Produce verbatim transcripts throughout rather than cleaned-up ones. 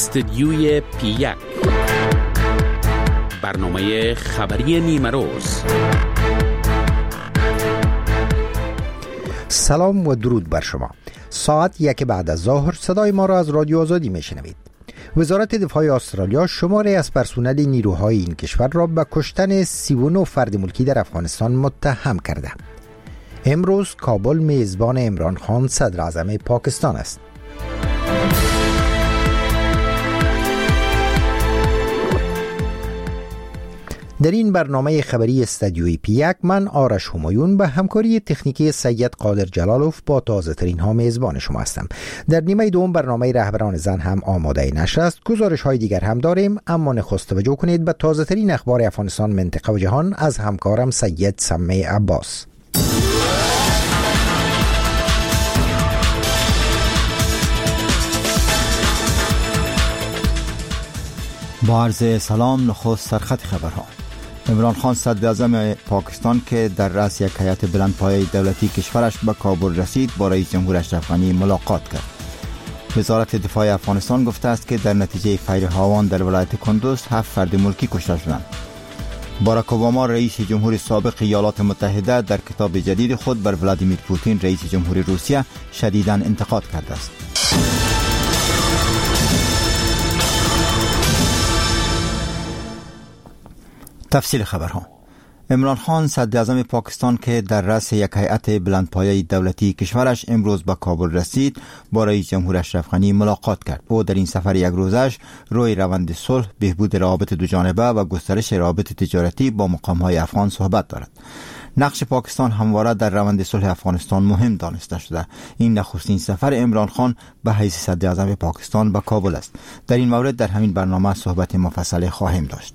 استدیوی پی یک، برنامه خبری نیمه روز. سلام و درود بر شما. ساعت یک بعد از ظهر صدای ما را از رادیو آزادی میشنوید. وزارت دفاع استرالیا شماری از پرسنل نیروهای این کشور را به کشتن سی و نه فرد ملکی در افغانستان متهم کرده. امروز کابل میزبان عمران خان صدر اعظم پاکستان است. در این برنامه خبری استدیوی پی یک من آرش همایون به همکاری تکنیکی سید قادر جلالوف با تازه ترین ها میزبان شما هستم. در نیمه دوم برنامه رهبران زن هم آماده نشر است. گزارش های دیگر هم داریم، اما نخست توجه کنید به تازه ترین اخبار افغانستان، منطقه و جهان از همکارم سید سمی عباس. با عرض سلام، نخست سرخط خبرها. عمران خان صدر اعظم پاکستان که در رأس یک هیئت بلندپایه دولتی کشورش به کابل رسید، با رئیس جمهور اشرف غنی ملاقات کرد. وزارت دفاع افغانستان گفته است که در نتیجه فیر هاوان در ولایت کندوز هفت فرد ملکی کشته شدند. باراک اوباما رئیس جمهور سابق ایالات متحده در کتاب جدید خود بر ولادیمیر پوتین رئیس جمهور روسیه شدیداً انتقاد کرده است. تفصیل خبرها. عمران خان صدر اعظم پاکستان که در رأس یک هیئت بلندپایه دولتی کشورش امروز به کابل رسید، با رئیس جمهور اشرف غنی ملاقات کرد. او در این سفر یک روزش روی روند صلح، بهبود روابط دو جانبه و گسترش روابط تجارتی با مقام‌های افغان صحبت دارد. نقش پاکستان همواره در روند صلح افغانستان مهم دانسته شده. این نخستین سفر عمران خان به حیث صدر اعظم پاکستان به کابل است. در این مورد در همین برنامه صحبت مفصل خواهیم داشت.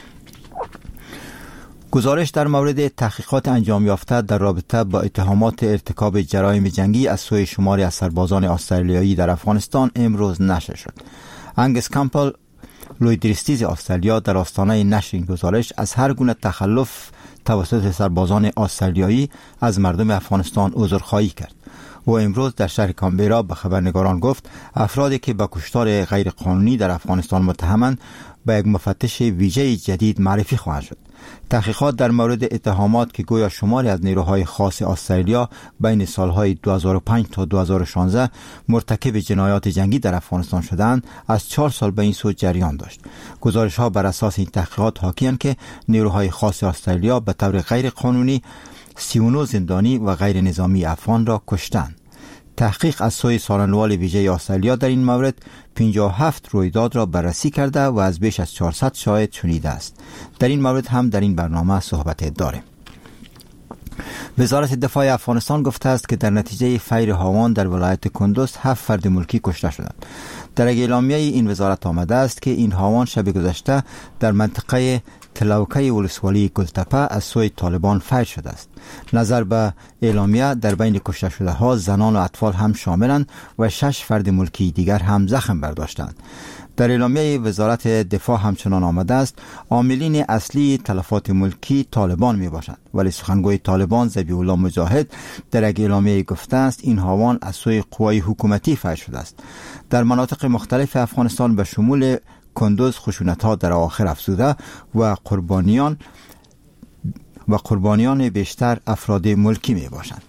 گزارش در مورد تحقیقات انجام یافته در رابطه با اتهامات ارتکاب جرایم جنگی از سوی شماری از سربازان استرالیایی در افغانستان امروز نشر شد. انگس کامپل، لویدریستیز استرالیا، در آستانه نشر این گزارش از هر گونه تخلف توسط سربازان استرالیایی از مردم افغانستان عذرخواهی کرد. او امروز در شهر کامبرا به خبرنگاران گفت افرادی که به کشتار غیرقانونی در افغانستان متهمند به یک مفتش ویژه جدید معرفی خواهد شد. تحقیقات در مورد اتهامات که گویا شماری از نیروهای خاص استرالیا بین سالهای دو هزار و پنج تا دو هزار و شانزده مرتکب جنایات جنگی در افغانستان شدند، از چهار سال به این سو جریان داشت. گزارش ها بر اساس این تحقیقات حاکی‌اند که نیروهای خاص استرالیا به طور غیر قانونی سی و نه زندانی و غیر نظامی افغان را کشتند. تحقیق از سوی سالنوال ویژه استرالیا در این مورد پنجاه و هفت رویداد را بررسی کرده و از بیش از چهارصد شاهد شنیده است. در این مورد هم در این برنامه صحبت داریم. وزارت دفاع افغانستان گفته است که در نتیجه فیر هاوان در ولایت کندوز هفت فرد ملکی کشته شدند. در اعلامیه این وزارت آمده است که این هاوان شب گذشته در منطقه تلاوکه ولسوالی گلتپه از سوی طالبان فیر شده است. نظر به اعلامیه در بین کشته شده ها زنان و اطفال هم شاملند و شش فرد ملکی دیگر هم زخم برداشتند. در اعلامیه وزارت دفاع همچنان آمده است عاملین اصلی تلفات ملکی طالبان می باشند، ولی سخنگوی طالبان ذبیح الله مجاهد در یک اعلامیه گفته است این هاوان از سوی قوای حکومتی فیر شده است. در مناطق مختلف افغانستان به شمول کندوز خشونت‌ها در آخر افزوده و قربانیان و قربانیان بیشتر افراد ملکی می باشند.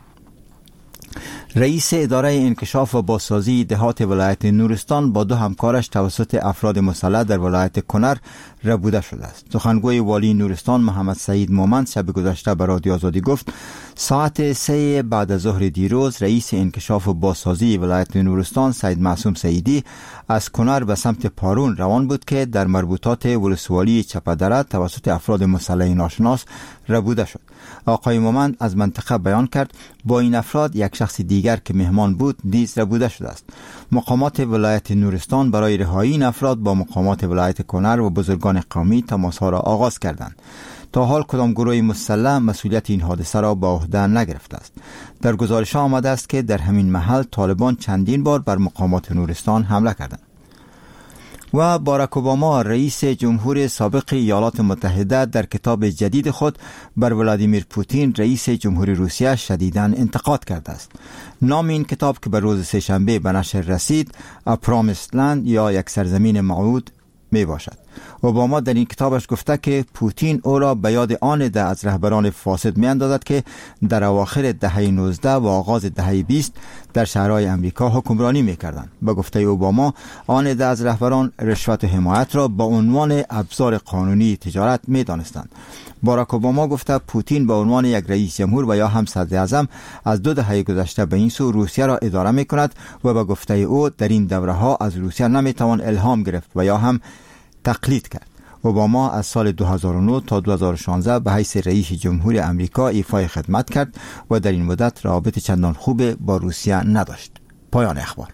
رئیس اداره انکشاف و بازسازی دهات ولایت نورستان با دو همکارش توسط افراد مسلح در ولایت کنر ربوده شده است. سخنگوی والی نورستان محمد سعید مومند شب گذشته به رادیو آزادی گفت ساعت سه بعد از ظهر دیروز رئیس انکشاف و بازسازی ولایت نورستان سید معصوم سعیدی از کنر به سمت پارون روان بود که در مربوطات ولسوالی چپدره توسط افراد مسلح ناشناس ربوده شد. آقای مومند از منطقه بیان کرد با این افراد یک شخص دیگر که مهمان بود نیز ربوده شده است. مقامات ولایت نورستان برای رهایی این افراد با مقامات ولایت کنر و بزرگان قومی تماس‌ها را آغاز کردند. تا حال کدام گروه مسلح مسئولیت این حادثه را به عهده نگرفته است. در گزارش آمده است که در همین محل طالبان چندین بار بر مقامات نورستان حمله کردند. و باراک اوباما رئیس جمهور سابق ایالات متحده در کتاب جدید خود بر ولادیمیر پوتین رئیس جمهوری روسیه شدیداً انتقاد کرده است. نام این کتاب که به روز سه‌شنبه به نشر رسید، A Promised Land یا یک سرزمین موعود می باشد. اوباما در این کتابش گفته که پوتین او را به یاد آن ده از رهبران فاسد می اندازد که در اواخر دهه نوزده و آغاز دهه بیست در شهرهای امریکا حکمرانی می کردند. به گفته اوباما، آن ده از رهبران رشوت و حمایت را به عنوان ابزار قانونی تجارت می دانستند. باراک اوباما گفته پوتین به عنوان یک رئیس جمهور و یا هم صدر اعظم از دو دهه گذشته به این سو روسیه را اداره می کند و به گفته او در این دوره ها از روسیه نمی توان الهام گرفت و یا هم تقلید کرد. اوباما از سال دو هزار و نه تا دو هزار و شانزده به حیث رئیس جمهور امریکا ایفای خدمت کرد و در این مدت روابط چندان خوب با روسیه نداشت. پایان اخبار.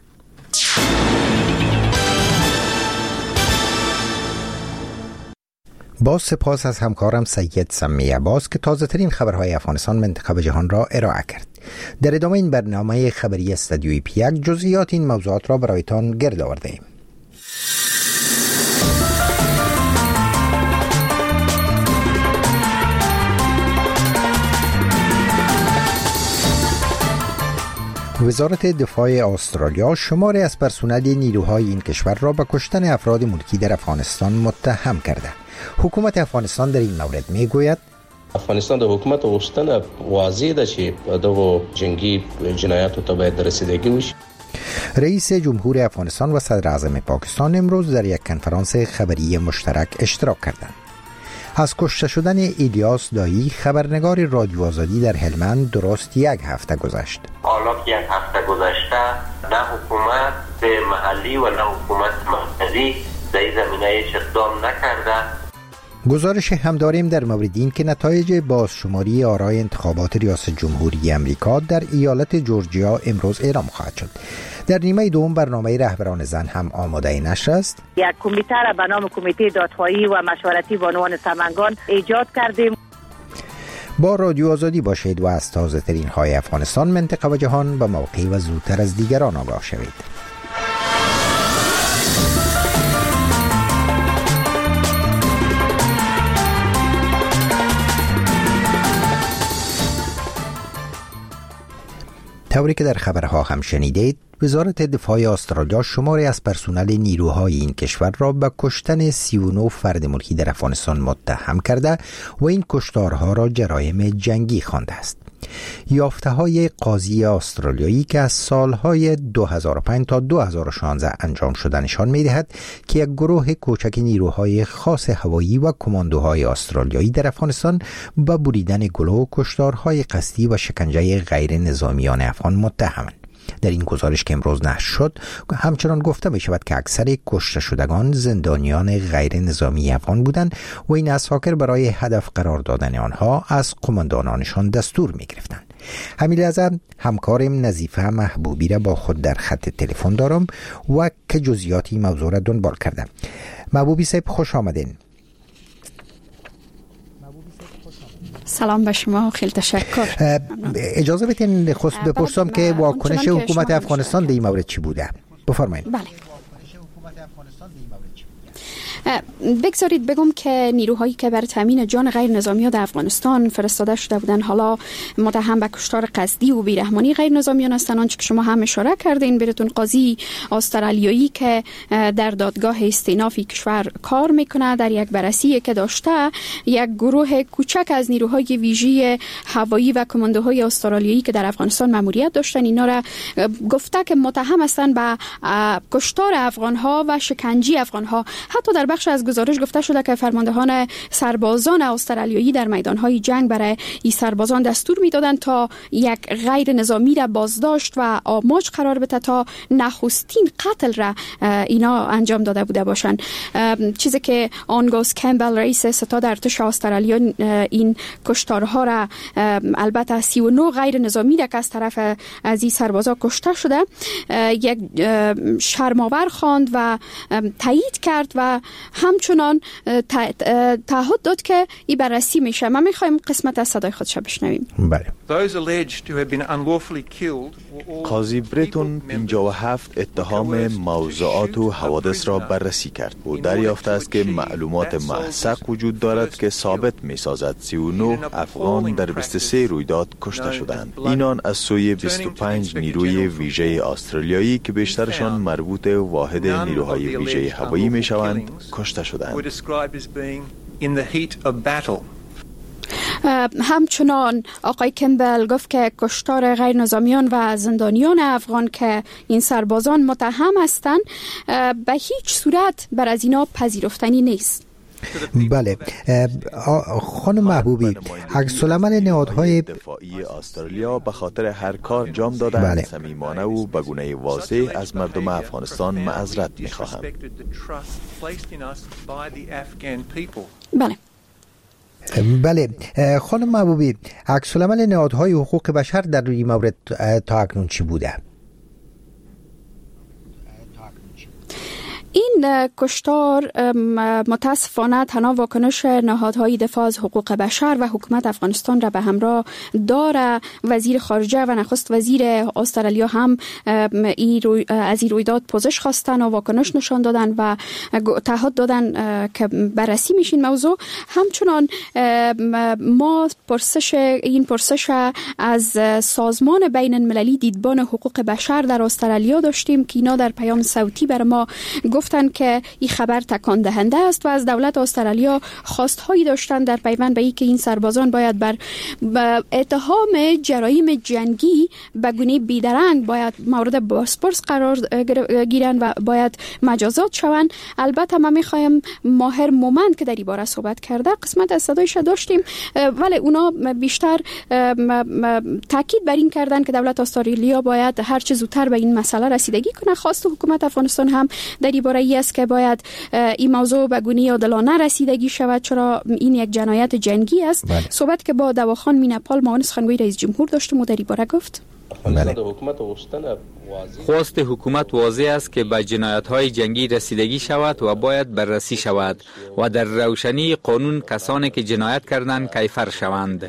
با سپاس از همکارم سید سمی عباس که تازه ترین خبرهای افغانستان منطقه و جهان را ارائه کرد. در ادامه این برنامه خبری استودیوی پیک جزئیات این موضوعات را برایتان گرد آورده ایم. وزارت دفاع استرالیا شماری از پرسنل نیروهای این کشور را به کشتن افراد ملکی در افغانستان متهم کرده. حکومت افغانستان در این مورد می گوید افغانستان د حکومت غوښتنه واضح ده چې دغه جنگی جنایاتو ته باید رسیدگی وشي. رئیس جمهور افغانستان و صدر اعظم پاکستان امروز در یک کنفرانس خبری مشترک اشتراک کردند. از کشته شدن ایلیاس دایی خبرنگار رادیو آزادی در هلمند درست یک هفته گذشت. حالا یک هفته گذشته نه حکومت به محلی و نه حکومت مرکزی در این زمینه هیچ اقدام نکرده. گزارش هم داریم در مورد این که نتایج بازشماری آرای انتخابات ریاست جمهوری امریکا در ایالت جورجیا امروز اعلام خواهد شد. در نیمه دوم برنامه رهبران زن هم آماده نشر است. یک کمیته را به نام کمیته دادخواهی و مشورتی بانوان سمنگان ایجاد کردیم. با رادیو آزادی باشید و از تازه ترین های افغانستان، منطقه و جهان به موقع و زودتر از دیگران آگاه شوید. طوری که در خبرها هم شنیدید، وزارت دفاع استرالیا شماری از پرسنل نیروهای این کشور را به کشتن سی و نه فرد ملکی در افغانستان متهم کرده و این کشتارها را جرایم جنگی خوانده است. یافته‌های قاضی استرالیایی که از سالهای دو هزار و پنج تا دو هزار و شانزده انجام شده نشان می‌دهد که یک گروه کوچک نیروهای خاص هوایی و کماندوهای استرالیایی در افغانستان به بریدن گلو و کشتارهای قصدی و شکنجه غیر نظامیان افغان متهمند. در این گزارش که امروز نشر شد همچنان گفته می شود که اکثر کشته شدگان زندانیان غیر نظامی افغان بودند و این اساکر برای هدف قرار دادن آنها از قماندانانشان دستور می گرفتند. همین لحظه همکارم نظیفه محبوبی را با خود در خط تلفن دارم و که جزئیاتی موضوع را دنبال کردم. محبوبی صاحب خوش آمدین. سلام به شما، خیلی تشکر. اجازه بدین خواست بپرسم که واکنش حکومت افغانستان در این مورد چی بوده؟ بفرمایید. بله. بگذارید بگم که نیروهایی که بر تامین جان غیر نظامیان در افغانستان فرستاده شده بودند حالا متهم به کشتار قصدی و بیرحمانی غیر نظامیان هستند. آنچه که شما هم اشاره کردین، براتون قاضی استرالیایی که در دادگاه استینافی کشور کار میکنه در یک بررسی که داشته یک گروه کوچک از نیروهای ویژه هوایی و کماندوهای استرالیایی که در افغانستان مأموریت داشتن اینا را گفته که متهم هستند به کشتار افغانها و شکنجه افغانها. حتی در بخش از گزارش گفته شده که فرماندهان سربازان استرالیایی در میدانهای جنگ برای این سربازان دستور میدادند تا یک غیر نظامی را بازداشت و آماج قرار بده تا نخستین قتل را اینا انجام داده بوده باشند. چیزی که آنگوس کمبل رئیس ستاد ارتش استرالیا این کشتارها را البته سی و نه غیر نظامی را که از طرف از این سربازا کشته شده یک شرم‌آور خواند و تایید کرد و همچنان تعهد داد که این بررسی میشه. ما میخوایم قسمت از صدای خودش بشنویم. بله. قاضی بریتون پنجاه و هفت اتهام موضوعات و حوادث را بررسی کرد. او دریافت است که معلومات محسق وجود دارد که ثابت می سازد سی و نه افغان در بیست و سه رویداد کشته شدند. اینان از سوی بیست و پنج نیروی ویژه استرالیایی که بیشترشان مربوط واحد نیروهای ویژه هوایی می شوند کشته شدند. همچنان آقای کمبل گفت که کشتار غیر نظامیان و زندانیان افغان که این سربازان متهم هستند به هیچ صورت بر از اینا پذیرفتنی نیست. بله خانم محبوبی، عکس العمل نهادهای دفاعی استرالیا به خاطر هر کار جام دادن بله. صمیمانه و به گونه واضح از مردم افغانستان معذرت می‌خواهم. بله بله خانم محبوبی، عکس العمل نهادهای حقوق بشر در این مورد تا اکنون چی بوده؟ این کشتار متاسفانه تنها واکنش نهادهای دفاع از حقوق بشر و حکومت افغانستان را به همراه داره. وزیر خارجه و نخست وزیر استرالیا هم از این رویداد پوزش خواستن و واکنش نشان دادن و تعهد دادن که بررسی میشین موضوع. همچنان ما پرسش این پرسش از سازمان بین المللی دیدبان حقوق بشر در استرالیا داشتیم که اینا در پیام صوتی بر ما گفتن که این خبر تکان دهنده است و از دولت استرالیا خواستهایی داشتن در پیوند به اینکه این سربازان باید بر اتهام جرایم جنگی به گونه بیدرنگ باید مورد بازپرس قرار گیرن و باید مجازات شوند. البته ما میخوایم ماهر مومند که در این باره صحبت کرده قسمت از صدایش داشتیم، ولی اونا بیشتر تاکید بر این کردن که دولت استرالیا باید هر چه زودتر به این مسئله رسیدگی کنه. خواست حکومت افغانستان هم در این باره ای است که باید این موضوع به گونه عادلانه رسیدگی شود، چرا این یک جنایت جنگی است. بله. صحبت که با دواخان مینپال معاون سخنگوی رئیس جمهور داشتم و در این باره گفت بله. خواست حکومت واضح است که به جنایت‌های جنگی رسیدگی شود و باید بررسی شود و در روشنی قانون کسانی که جنایت کردند کیفر شوند.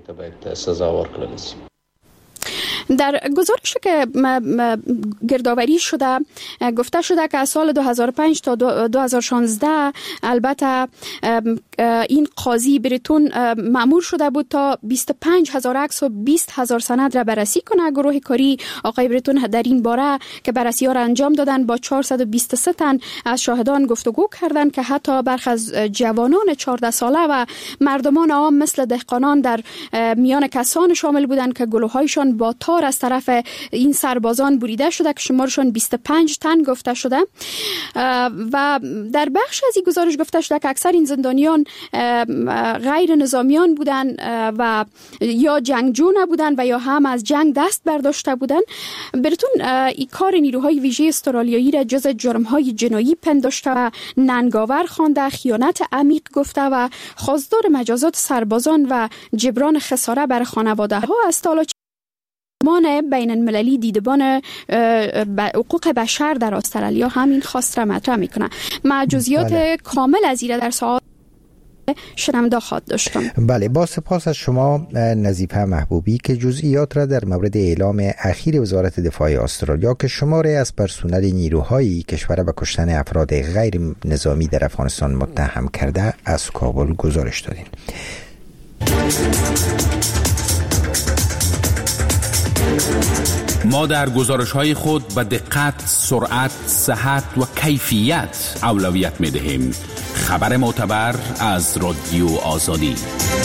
در گزارشی که گردآوری شده گفته شده که از سال دو هزار و پنج تا دو هزار و شانزده البته این قاضی بریتون مأمور شده بود تا بیست و پنج هزار عکس و بیست هزار سند را بررسی کنه. گروه کاری آقای بریتون در این باره که بررسی ها را انجام دادن با چهارصد و بیست و سه تن از شاهدان گفتگو کردند که حتی برخی از جوانان چهارده ساله و مردمان عام مثل دهقانان در میان کسان شامل بودند که گلوهایشان با تار از طرف این سربازان بریده شده که شمارشان بیست و پنج تن گفته شده. و در بخش از این گزارش گفته شده که اکثر این زندانیان غیر نظامیان بودن و یا جنگجو نبودن و یا هم از جنگ دست برداشته بودن. براتون این کار نیروهای ویژه استرالیایی را جز جرم‌های جنایی پنداشته و ننگاور خوانده، خیانت عمیق گفته و خواستار مجازات سربازان و جبران خساره بر خانواده‌ها است. حالا سازمان بین المللی دیدبان حقوق بشر در استرالیا همین خواست را مطرح میکنه. ما جزئیات بله. کامل از این در سوال شنونده خواهد داشتم. بله، با سپاس از شما نظیفه محبوبی که جزئیات را در مورد اعلام اخیر وزارت دفاع استرالیا که شماره از پرسنل نیروهای کشور به کشتن افراد غیر نظامی در افغانستان متهم کرده از کابل گزارش دادین. ما در گزارش‌های خود به دقت، سرعت، صحت و کیفیت اولویت می‌دهیم. خبر معتبر از رادیو آزادی.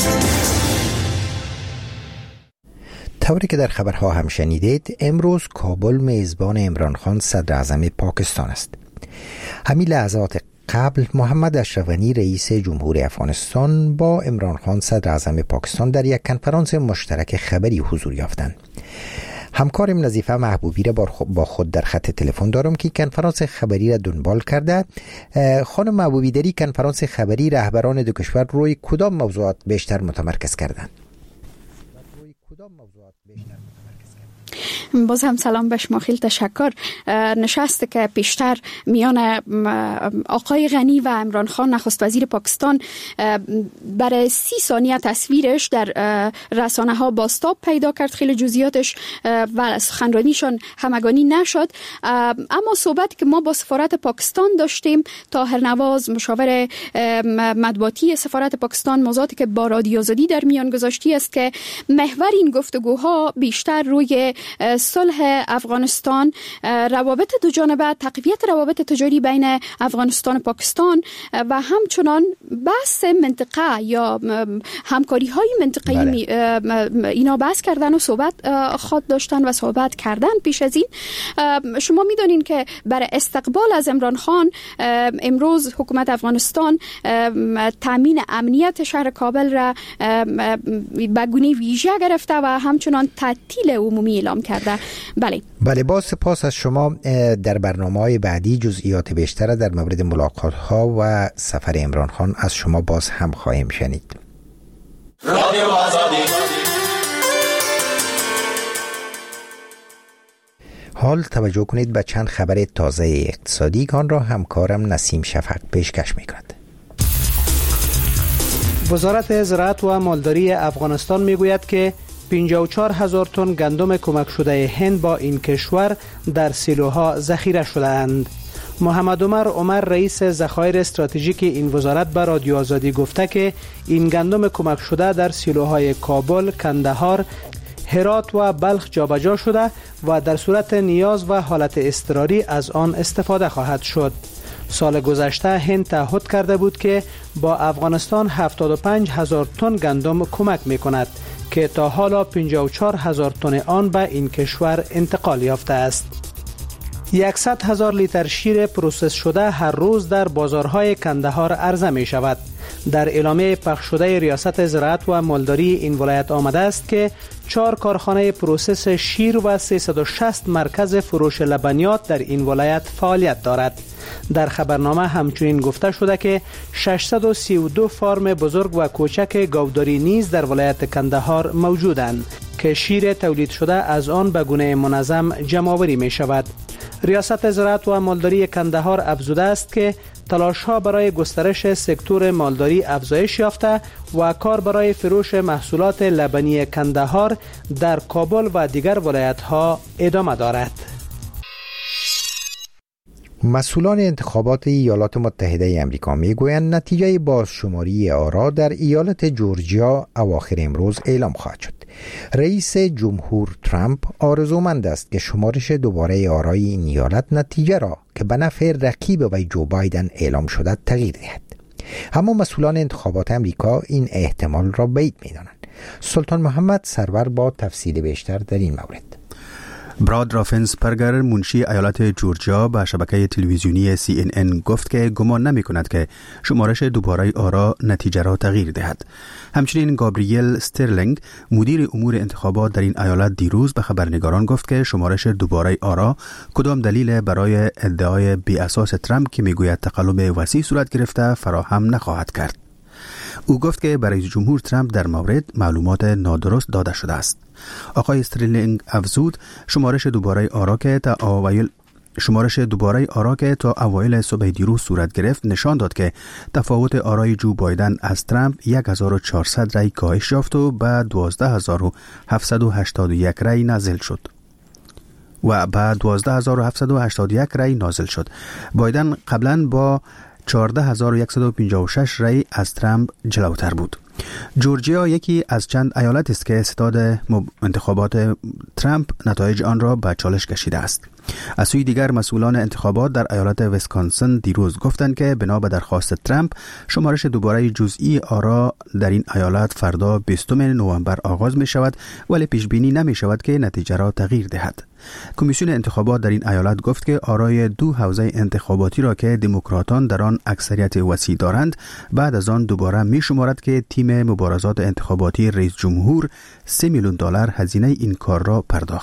طوری که در خبرها هم شنیدید، امروز کابل میزبان عمران خان صدر اعظم پاکستان است. همین لحظات قبل محمد اشرف غنی رئیس جمهور افغانستان با عمران خان صدر اعظم پاکستان در یک کنفرانس مشترک خبری حضور یافتند. همکارم نظیفه محبوبی را با خود در خط تلفن دارم که کنفرانس خبری را دنبال کرده. خانم محبوبی، در این کنفرانس خبری رهبران دو کشور روی کدام موضوعات بیشتر متمرکز کردند؟ باز هم سلام به شما، خیلی تشکر. نشست که پیشتر میان آقای غنی و عمران خان نخست وزیر پاکستان برای سی ثانیه تصویرش در رسانه ها بازتاب پیدا کرد، خیلی جزئیاتش و سخنرانیشان همگانی نشد، اما صحبتی که ما با سفارت پاکستان داشتیم، طاهر نواز مشاور مطبوعاتی سفارت پاکستان موضوعاتی که با رادیو آزادی در میان گذاشتی است که محور این گفتگوها بیشتر روی صلح افغانستان، روابط دو جانبه، تقویت روابط تجاری بین افغانستان و پاکستان و همچنان بحث منطقه یا همکاری های منطقه‌ای بله. اینا بحث کردن و صحبت خود داشتن و صحبت کردن. پیش از این شما میدونین که برای استقبال از عمران خان امروز حکومت افغانستان تامین امنیت شهر کابل را به گونه ویژه گرفته و همچنان تعطیل عمومی اعلام کرده. بله بله با سپاس از شما. در برنامه‌های بعدی جزئیات بیشتر در مورد ملاقات‌ها و سفر عمران خان از شما باز هم خواهیم شنید. رادیو آزادی. حال توجه کنید به چند خبر تازه اقتصادی که آن را همکارم نسیم شفق پیشکش می‌کند. وزارت زراعت و مالداری افغانستان میگوید که پنجاه و چهار هزار تن گندم کمک شده هند با این کشور در سیلوها ذخیره شده‌اند. محمد عمر عمر رئیس ذخایر استراتژیک این وزارت به رادیو آزادی گفته که این گندم کمک شده در سیلوهای کابل، کندهار، هرات و بلخ جابجا شده و در صورت نیاز و حالت اضطراری از آن استفاده خواهد شد. سال گذشته هند تعهد کرده بود که با افغانستان هفتاد و پنج هزار تن گندم کمک می کند که تا حالا پنجاه و چهار هزار تن آن به این کشور انتقال یافته است. صد هزار لیتر شیر پروسس شده هر روز در بازارهای کندهار عرضه می شود. در اعلامیه پخش شده ریاست زراعت و مالداری این ولایت آمده است که چهار کارخانه پروسس شیر و سیصد و شصت مرکز فروش لبنیات در این ولایت فعالیت دارد. در خبرنامه همچنین گفته شده که ششصد و سی و دو فارم بزرگ و کوچک گاوداری نیز در ولایت کندهار موجودند که شیر تولید شده از آن به گونه منظم جمع‌آوری می شود. ریاست زراعت و مالداری کندهار افزوده است که تلاش‌ها برای گسترش سکتور مالداری افزایش یافته و کار برای فروش محصولات لبنی کندهار در کابل و دیگر ولایت‌ها ادامه دارد. مسئولان انتخابات ایالات متحده امریکا میگویند نتیجه بازشماری آرا در ایالت جورجیا اواخر امروز اعلام خواهد شد. رئیس جمهور ترامپ آرزومند است که شمارش دوباره آرای این ایالت نتیجه را که به نفع رقیب وی جو بایدن اعلام شده تغییر دهد. اما مسئولان انتخابات امریکا این احتمال را بعید می‌دانند. سلطان محمد سرور با تفصیل بیشتر در این مورد. براد رافنسپرگر منشی ایالت جورجیا به شبکه تلویزیونی سی ان ان گفت که گمان نمی کند که شمارش دوباره آرا نتیجه را تغییر دهد. همچنین گابریل استرلینگ مدیر امور انتخابات در این ایالت دیروز به خبرنگاران گفت که شمارش دوباره آرا کدام دلیل برای ادعای بی اساس ترامپ که میگوید تقلب وسیع صورت گرفته فراهم نخواهد کرد. او گفت که برای جمهور ترامپ در مورد معلومات نادرست داده شده است. آقای استرلینگ افزود شمارش دوباره آرا که تا اوایل شمارش دوباره آرا که تا اوایل صبح دیروز صورت گرفت نشان داد که تفاوت آرای جو بایدن از ترامپ هزار و چهارصد رای کاهش یافت و به دوازده هزار و هفتصد و هشتاد و یک رای نازل شد. و بعد دوازده هزار و هفتصد و هشتاد و یک رای نازل شد. بایدن قبلا با چهارده هزار و صد و پنجاه و شش رای از ترامپ جلوتر بود. جورجیا یکی از چند ایالت است که ستاد انتخابات ترامپ نتایج آن را به چالش کشیده است. از سوی دیگر مسئولان انتخابات در ایالت ویسکانسن دیروز گفتند که بنا به درخواست ترامپ شمارش دوباره جزئی آرا در این ایالت فردا بیستم نوامبر آغاز می شود، ولی پیش بینی نمی شود که نتیجه را تغییر دهد. کمیسیون انتخابات در این ایالت گفت که آرای دو حوزه انتخاباتی را که دموکراتان در آن اکثریت وسیع دارند بعد از آن دوباره می شمارد که تیم مبارزات انتخاباتی رئیس جمهور سه میلیون دلار هزینه این کار را پرداخت.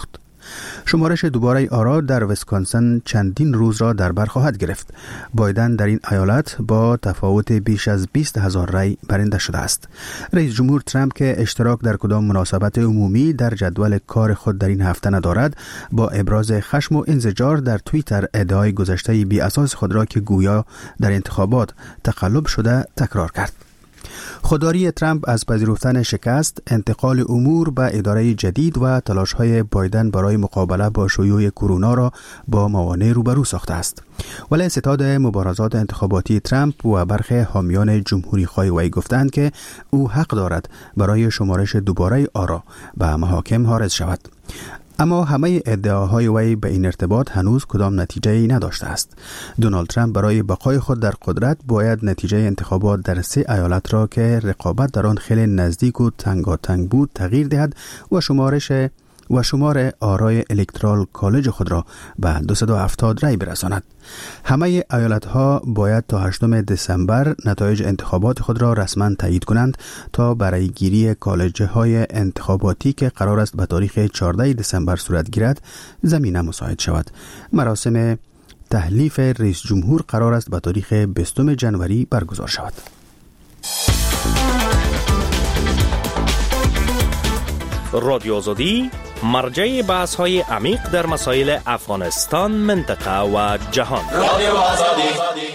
شمارش دوباره آرا در ویسکانسن چندین روز را در بر خواهد گرفت. بایدن در این ایالت با تفاوت بیش از بیست هزار رای برنده شده است. رئیس جمهور ترامپ که اشتراک در کدام مناسبت عمومی در جدول کار خود در این هفته ندارد، با ابراز خشم و انزجار در توییتر ادعای گذشته بی اساس خود را که گویا در انتخابات تقلب شده تکرار کرد. خودداری ترامپ از پذیرفتن شکست، انتقال امور به اداره جدید و تلاش‌های بایدن برای مقابله با شیوع کرونا را با موانع روبرو ساخته است. ولی ستاد مبارزات انتخاباتی ترامپ و برخی حامیان جمهوری‌خواه وی گفتند که او حق دارد برای شمارش دوباره آرا به محاکم عارض شود. اما همه ادعاهای وی به این ارتباط هنوز کدام نتیجه‌ای نداشته است. دونالد ترامپ برای بقای خود در قدرت باید نتیجه انتخابات در سه ایالت را که رقابت در آن خیلی نزدیک و تنگاتنگ بود تغییر دهد و شمارش و شمار آرای الکترال کالج خود را به دویست و هفتاد رای برساند. همه ایالت‌ها باید تا هشتم دسامبر نتایج انتخابات خود را رسما تایید کنند تا برای گیری کالج‌های انتخاباتی که قرار است به تاریخ چهاردهم دسامبر صورت گیرد زمینه مساعد شود. مراسم تحلیف رئیس جمهور قرار است به تاریخ بیستم ژانویه برگزار شود. رادیو آزادی مرجع بحث های عمیق در مسائل افغانستان، منطقه و جهان. رادیو آزادی.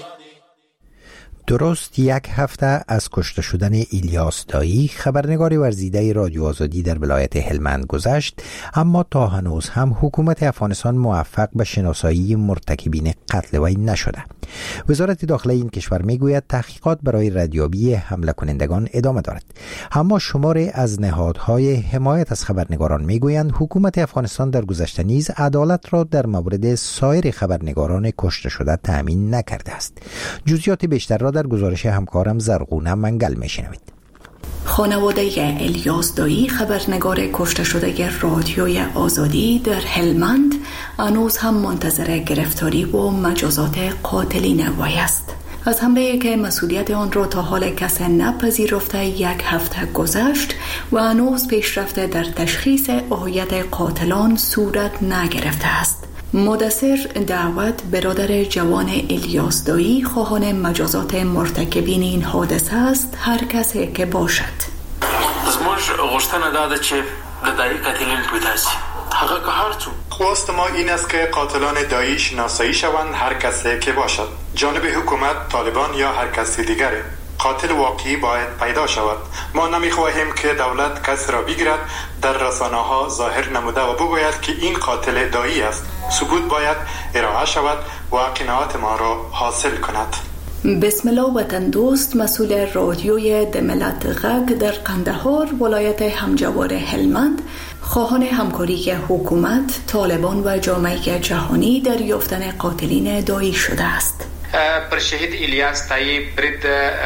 درست یک هفته از کشته شدن ایلیاس دایی، خبرنگار ورزیده رادیو آزادی در ولایت هلمند گذشت، اما تا هنوز هم حکومت افغانستان موفق به شناسایی مرتکبین قتل وی نشده. وزارت داخله این کشور میگوید تحقیقات برای ردیابی حمله کنندگان ادامه دارد. اما شماری از نهادهای حمایت از خبرنگاران میگویند حکومت افغانستان در گذشته نیز عدالت را در مورد سایر خبرنگاران کشته شده تأمین نکرده است. جزئیات بیشتر را در گزارش همکارم زرغونه منگل میشنوید. خانواده الیاس دایی، خبرنگار کشته شده رادیوی آزادی در هلمند، هنوز هم منتظر گرفتاری و مجازات قاتلین وی است. از حمله که مسئولیت آن را تا حال کسی نپذیرفته یک هفته گذشت و هنوز پیشرفت در تشخیص هویت قاتلان صورت نگرفته است. مدثر دعوت، برادر جوان الیاس دایی، خواهان مجازات مرتکبین این حادثه است، هر کسی که باشد. زموږ غوښتنه دا ده چې د دایی قاتلین پیدا شي. هغه که هر څو. خواست ما این است که قاتلان دایی شناسایی شوند، هر کسی که باشد. جانب حکومت، طالبان یا هر کسی دیگری. قاتل واقعی باید پیدا شود. ما نمیخواهیم که دولت کس را بگیرد، در رسانه ها ظاهر نموده و بگوید که این قاتل دایی است. ثبوت باید ارائه شود و قناعت ما را حاصل کند. بسم الله وطن دوست، مسئول رادیوی دملت غگ در قندهار، ولایت همجوار هلمند، خواهان همکاری حکومت، طالبان و جامعه جهانی در یافتن قاتلین دایی شده است. پر شهید الیاس دایی برید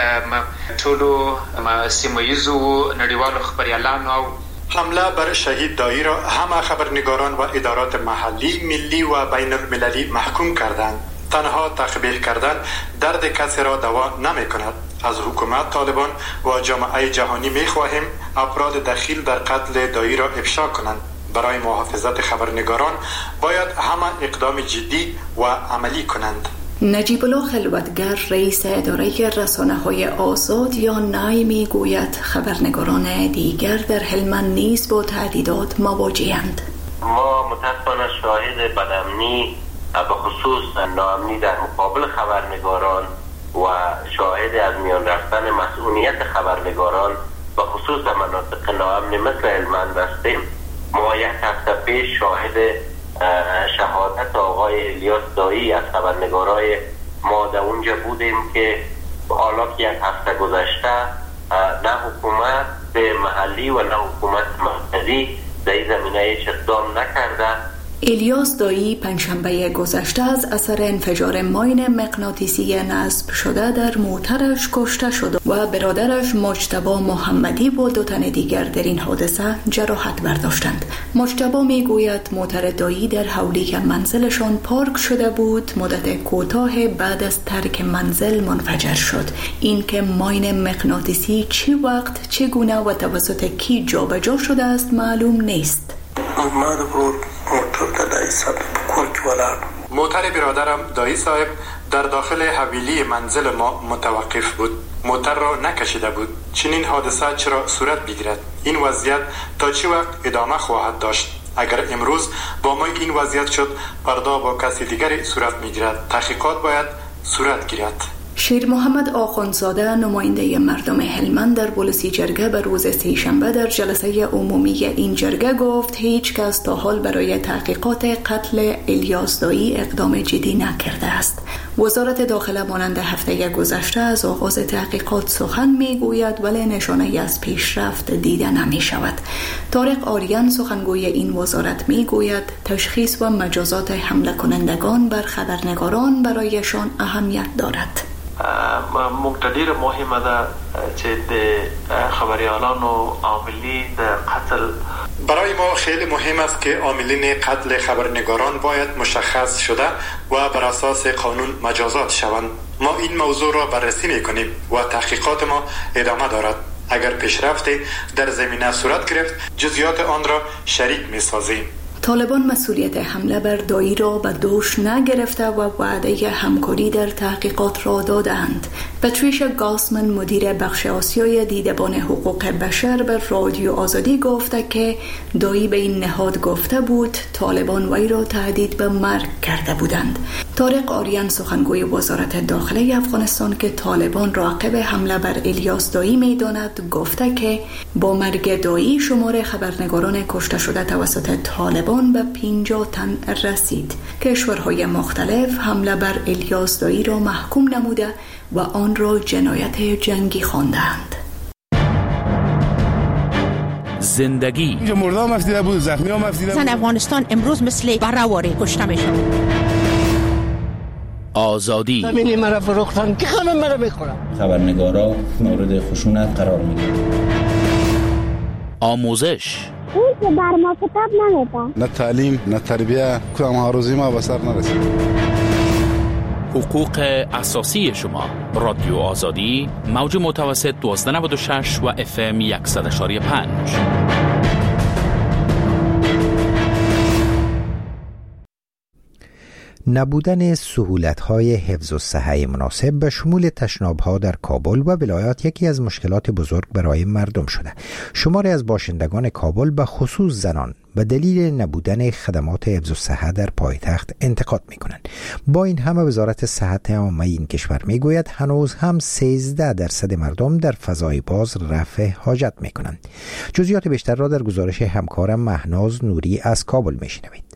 ټولو سیمه‌ییزو نړیوالو خبریالانو او حمله بر شهید دایی را همه خبرنگاران و ادارات محلی، ملی و بین المللی محکوم کردند. تنها تقبیح کردن درد کسی را دوا نمی کند. از حکومت، طالبان و جامعه جهانی می خواهیم افراد دخیل در قتل دایی را افشا کنند. برای محافظت خبرنگاران باید همه اقدام جدی و عملی کنند. نجیب الله خلوتگر، رئیس اداره رسانه‌های آزاد یا نای، میگوید خبرنگاران دیگر در هلمند نیز با تهدیدات مواجه‌اند. ما متاسفانه شاهد بدامنی به خصوص ناامنی در مقابل خبرنگاران و شاهد از میان رفتن مسئولیت خبرنگاران به خصوص در مناطق ناامن مثل هلمند هستیم. ما یک هفته پیش شاهد شهادت آقای الیاس دایی از خبرنگارای ما در اونجا بودیم که حالا که یک هفته گذشته نه حکومت به محلی و نه حکومت مرکزی در این زمینه هیچ اقدام نکرده. الیاس دایی پنجشنبه گذشته از اثر انفجار ماین مغناطیسی نصب شده در موترش کشته شد و برادرش مجتبی محمدی و دو تن دیگر در این حادثه جراحت برداشتند. مجتبی میگوید موتر دایی در حولی منزلشان پارک شده بود. مدت کوتاه بعد از ترک منزل منفجر شد. این که ماین مغناطیسی چه وقت، چگونه و توسط کی جابجا شده است معلوم نیست. ما د پرور موتر دایی صاحب بکور که ولاد موتر برادرم دایی صاحب در داخل حویلی منزل ما متوقف بود. موتر را نکشیده بود. چنین حادثه چرا صورت بگیرد؟ این وضعیت تا چه وقت ادامه خواهد داشت؟ اگر امروز با ما این وضعیت شد، فردا با کسی دیگری صورت میگیرد. تحقیقات باید صورت گیرد. شیر محمد آخوندزاده نماینده مردم هلمند در پلیسی جرگه به روز سه‌شنبه در جلسه عمومی این جرگه گفت هیچ کس تا حال برای تحقیقات قتل الیاس دایی اقدام جدی نکرده است. وزارت داخله مانند هفته گذشته از آغاز تحقیقات سخن میگوید ولی نشانه از پیشرفت دیده نمی شود. طارق آریان سخنگوی این وزارت میگوید تشخیص و مجازات حمله کنندگان بر خبرنگاران برایشان اهمیت دارد. مقتدر مهمه ده چې د خبریالان و عاملی د قتل برای ما خیلی مهم است که عاملین قتل خبرنگاران باید مشخص شده و بر اساس قانون مجازات شوند. ما این موضوع را بررسی میکنیم و تحقیقات ما ادامه دارد. اگر پیشرفتی در زمینه صورت گرفت جزئیات آن را شریک میسازیم. طالبان مسئولیت حمله بر دایی را به دوش نگرفته و وعده همکاری در تحقیقات را دادند. پاتریشیا گاسمن مدیر بخش آسیای دیدبان حقوق بشر به رادیو آزادی گفته که دایی به این نهاد گفته بود طالبان وی را تهدید به مرگ کرده بودند. طارق آریان سخنگوی وزارت داخله افغانستان که طالبان را عقب حمله بر الیاس دایی می‌داند گفته که با مرگ دایی شمار خبرنگاران کشته شده توسط طالبان به پنجاه تن رسید. کشورهای مختلف حمله بر الیاس دایی را محکوم نموده و آن را جنایت جنگی خواندند. زندگی مرده هم افتیده بود، زخمی هم افتیده بود. زن افغانستان امروز مثل برهواری کشته میشن. آزادی زمینی مرا فروختن که همه مرا میخورن. خبرنگارا مورد خشونت قرار میگیرن. آموزش اون که بر ما کتاب نمیده. نه تعلیم نه تربیه کدام هاروزی ما به سر نرسید. حقوق اساسی شما. رادیو آزادی موج متوسط دوازده نود و شش و اف ام صد و یک و پنج. نبودن سهولت‌های حفظ الصحه مناسب به شمول تشناب‌ها در کابل و ولایات یکی از مشکلات بزرگ برای مردم شده. شماری از باشندگان کابل به خصوص زنان به دلیل نبودن خدمات حفظ الصحه در پایتخت انتقاد می‌کنند. با این همه وزارت صحت عامه این کشور می‌گوید هنوز هم سیزده درصد مردم در فضای باز رفع حاجت می‌کنند. جزئیات بیشتر را در گزارش همکارم مهناز نوری از کابل می‌شنوید.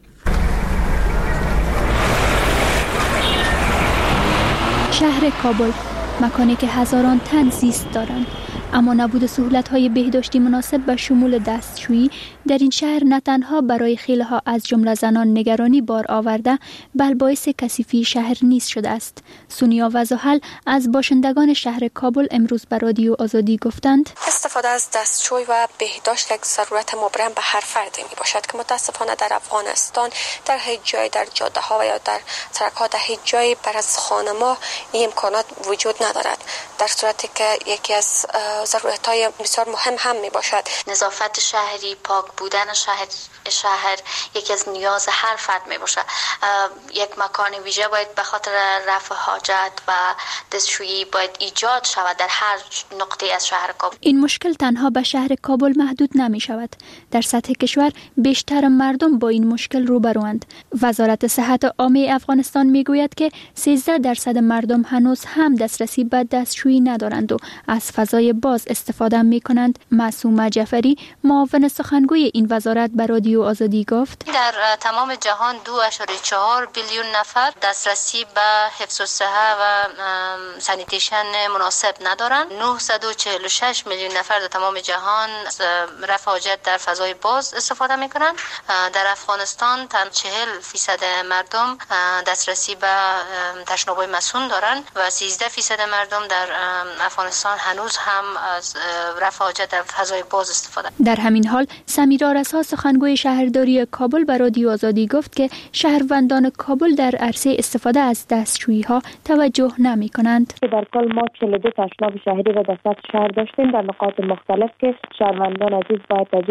شهر کابل، مکانی که هزاران تن زیست دارند، اما نبود سهولت‌های بهداشتی مناسب به شمول دستشویی در این شهر نه تنها برای خیلی‌ها از جمله زنان نگرانی بار آورده، بل باعث کثیفی شهر نیز شده است. سونیا وزاحل از باشندگان شهر کابل امروز به رادیو آزادی گفتند: استفاده از دستشوی و بهداشت یک ضرورت مبرم به هر فرد می باشد که متاسفانه در افغانستان در هیچ جای در جاده ها و یا در سرک ها در هیچ جای بر از خانما این امکانات وجود ندارد، در صورتی که یکی از ضرورت های بسیار مهم هم می باشد. نظافت شهری، پاک بودن شهر شهر یکی از نیاز هر فرد می باشد. یک مکان ویژه باید به خاطر رفع حاجت و دستشویی باید ایجاد شود در هر نقطه از شهر کابل. این مشکل تنها به شهر کابل محدود نمی شود. در سطح کشور بیشتر مردم با این مشکل روبروند. وزارت صحت عامه افغانستان می گوید که سیزده درصد مردم هنوز هم دسترسی به دستشویی ندارند و از فضای باز استفاده می کنند. معصومه جعفری معاون سخنگوی این وزارت به رادیو آزادی گفت: در تمام جهان دو اشاره چهار بیلیون نفر دسترسی به حفظ الصحه و سانیتیشن مناسب ندارند. نهصد و چهل و شش میلیون نفر در تمام جهان رفع حاجت در فضای باز استفاده می کنند. در افغانستان تن چهل فیصد مردم دسترسی به تشناب‌های مسون دارند و سیزده فیصد مردم در افغانستان هنوز هم از رفع حاجت در فضای باز استفاده. در همین حال سمیرا رسا سخنگوی شهرداری کابل به رادیو آزادی گفت که شهروندان کابل در عرصه استفاده از دستشویی ها توجه نمی کنند. در کل ما چهل و دو تشناب شهری را در سطح شهر داشتیم در نقاط مختلف که شهروندان عزیز باید توجه استفاده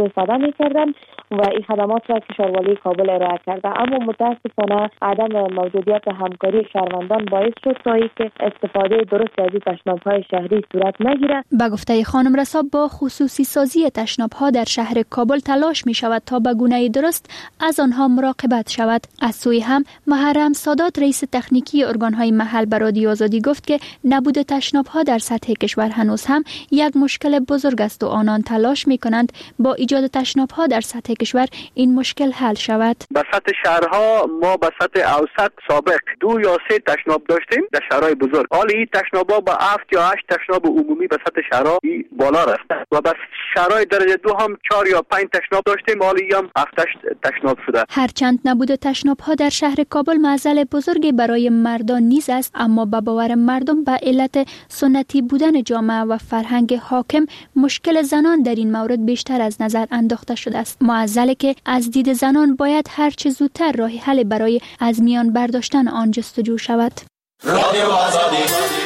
میکردن و این خدمات را کشوروالی کابل ارائه کرده. اما متاسفانه عدم موجودیت همکاری شهروندان باعث شد تا اینکه استفاده درست از تشناب‌های شهری صورت نگیرد. به گفته خانم رسا با خصوصی سازی تشناب‌ها در شهر کابل تلاش می شود تا به گونه درست از آنها مراقبت شود. از سوی هم محرم سادات رئیس تکنیکی ارگان‌های محل به رادیو آزادی گفت که نبود تشناب‌ها در سطح کشور هنوز هم یک مشکل بزرگ است و آنان تلاش می‌کنند با ایجاد تشناب‌ها در سطح کشور این مشکل حل شود. به سطح شهرها ما به سطح اوسط سابق دو یا سه تشناب داشتیم در شهرهای بزرگ. حال این تشناب‌ها با هفت یا هشت تشناب عمومی به سطح شهرها بالا رفته و به شهرهای درجه دو هم چهار یا پنج تشناب داشتیم، حالی هم هفت تشناب شده. هرچند نبود تشناب‌ها در شهر کابل معضل بزرگی برای مردان نیز است، اما به باور مردم به علت سنتی بودن جامعه و فرهنگ حاکم مشکل زنان در این مورد بیشتر از نظر انداخته شده است. معضلی که از دید زنان باید هر چه زودتر راه حل برای از میان برداشتن آن جستجو شود. رادیو آزادی.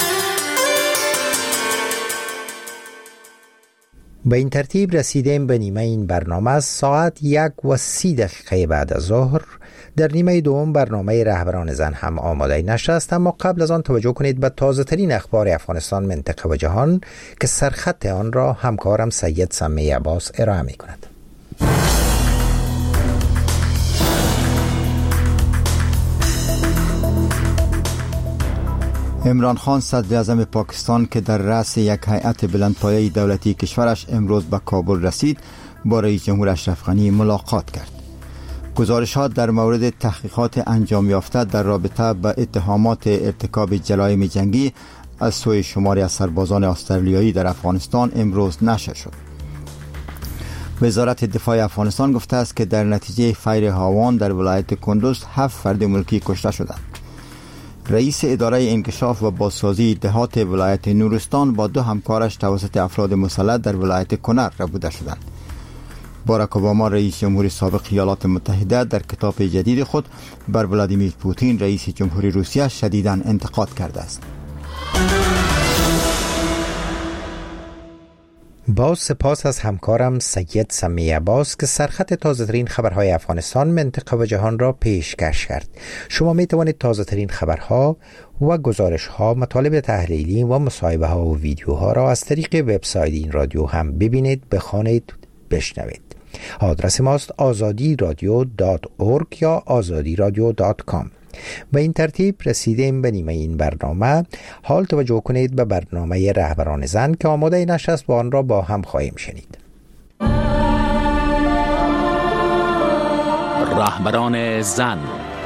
به این ترتیب رسیدیم به نیمه این برنامه. از ساعت یک و سی دقیقه بعد از ظهر در نیمه دوم برنامه رهبران زن هم آماده نشست، اما قبل از آن توجه کنید به تازه ترین اخبار افغانستان، منطقه و جهان که سرخط آن را همکارم سید سمی عباس ارائه می کند. عمران خان صدر اعظم پاکستان که در رأس یک هیئت بلندپایه دولتی کشورش امروز به کابل رسید، با رئیس جمهور اشرف غنی ملاقات کرد. گزارشات در مورد تحقیقات انجام یافته در رابطه با اتهامات ارتکاب جرایم جنگی از سوی شماری از سربازان استرالیایی در افغانستان امروز نشر شد. وزارت دفاع افغانستان گفته است که در نتیجه فیر هاوان در ولایت کندوز هفت فرد ملکی کشته شدند. رئیس اداره انکشاف و بازسازی دهات ولایت نورستان با دو همکارش توسط افراد مسلح در ولایت کنر ربوده شدند. باراک اوباما رئیس جمهور سابق ایالات متحده در کتاب جدید خود بر ولادیمیر پوتین رئیس جمهوری روسیه شدیداً انتقاد کرده است. باز سپاس از همکارم سید سمی عباس که سرخط تازه ترین خبرهای افغانستان، منطقه و جهان را پیشکش کرد. شما می توانید تازه ترین خبرها و گزارش ها، مطالب تحلیلی و مصاحبه ها و ویدیوها را از طریق وبسایت این رادیو هم ببینید، بخوانید، بشنوید. آدرس ماست آزادی رادیو دات اورگ یا آزادی رادیو دات کام. به این ترتیب رسیدیم به نیمه این برنامه. حال توجه کنید به برنامه رهبران زن که آماده نشست و آن را با هم خواهیم شنید. رهبران زن.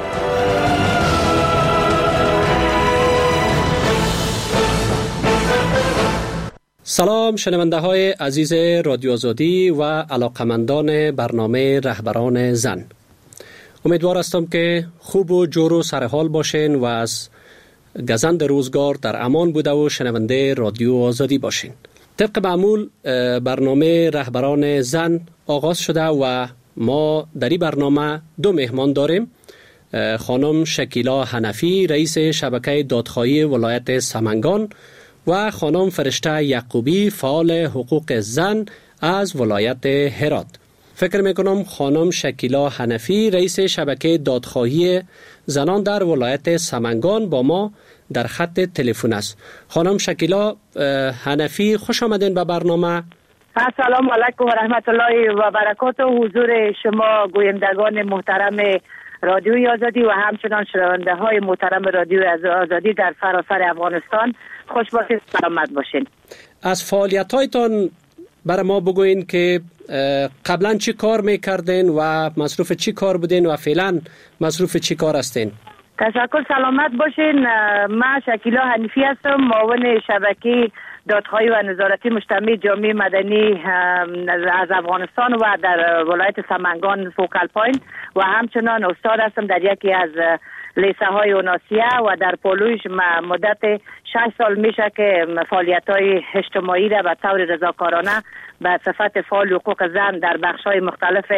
سلام شنونده های عزیز رادیو آزادی و علاقمندان برنامه رهبران زن. امیدوار هستم که خوب و جور و سرحال باشین و از گزند روزگار در امان بوده و شنونده رادیو آزادی باشین. طبق معمول برنامه رهبران زن آغاز شده و ما در این برنامه دو مهمان داریم. خانم شکیلا حنفی رئیس شبکه دادخواهی ولایت سمنگان و خانم فرشته یعقوبی فعال حقوق زن از ولایت هرات. فکر میکنم خانم شکیلا حنفی رئیس شبکه دادخواهی زنان در ولایت سمنگان با ما در خط تلفن است. خانم شکیلا حنفی خوش آمدین به برنامه. السلام علیکم و رحمت الله و برکاته. حضور شما گویندگان محترم رادیوی آزادی و همچنان شنونده های محترم رادیوی آزادی در سراسر افغانستان خوش باشید، سلامت باشین. از فعالیت هایتان برای ما بگوین که قبلا چی کار میکردین و مصروف چی کار بودین و فعلا مصروف چی کار هستین؟ تشکر، سلامت باشین. من شکیلا حنفی هستم، معاون شبکه دادخواهی و نظارتی مجتمع جامعه مدنی از افغانستان و در ولایت سمنگان فوکال پوینت و همچنان استاد هستم در یکی از لیسه های اوناسیه و در پولوش مدت شش سال میشه که فعالیت های اجتماعی را به طور رضاکارانه به صفت فعال حقوق زن در بخش های مختلف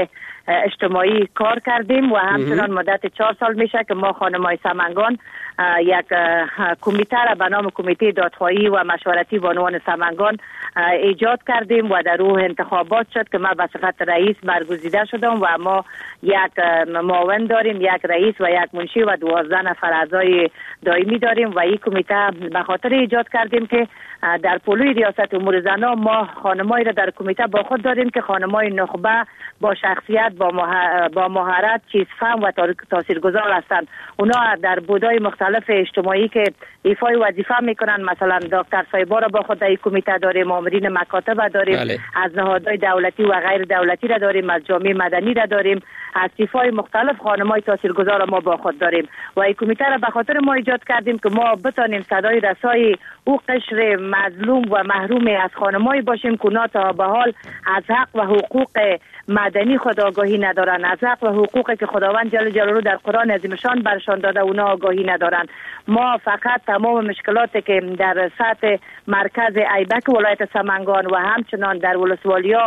اجتماعی کار کردیم و همچنان مدت چهار سال میشه که ما خانم‌های سمنگان یک کمیته را به نام کمیته دادخواهی و مشورتی بانوان سمنگان ایجاد کردیم و در او انتخابات شد که من به صفت رئیس برگزیده شدم و ما یک معاون داریم، یک رئیس و یک منشی و دوازده نفر اعضای دائمی داریم و این کمیته به خاطر ایجاد کردیم که در پلوی ریاست امور زنان ما خانمایی را در کمیته با خود داریم که خانمای نخبه با شخصیت، با با مهارت، چیزفهم و تاثیرگذار هستند. اونا در بودای مختلف اجتماعی که ایفای وظیفه میکنن، مثلا دکتر صاحبا را با خود در کمیته داریم، مامورین مکاتب داریم، بله. از نهادهای دولتی و غیر دولتی را داریم، از جامعه مدنی را داریم، از صفای مختلف خانمای تاثیرگذار ما با خود داریم و این کمیته را به خاطر ما ایجاد کردیم که ما بتانیم صدای رسای او قشر مظلوم و محروم از خانمایی باشیم که اونا تا به حال از حق و حقوق مدنی خود آگاهی ندارن، از حق و حقوقی که خداوند جل جلاله در قرآن عظیمشان برشان داده اونا آگاهی ندارن. ما فقط تمام مشکلاتی که در سطح مرکز ایبک ولایت سمنگان و همچنان در ولسوالیا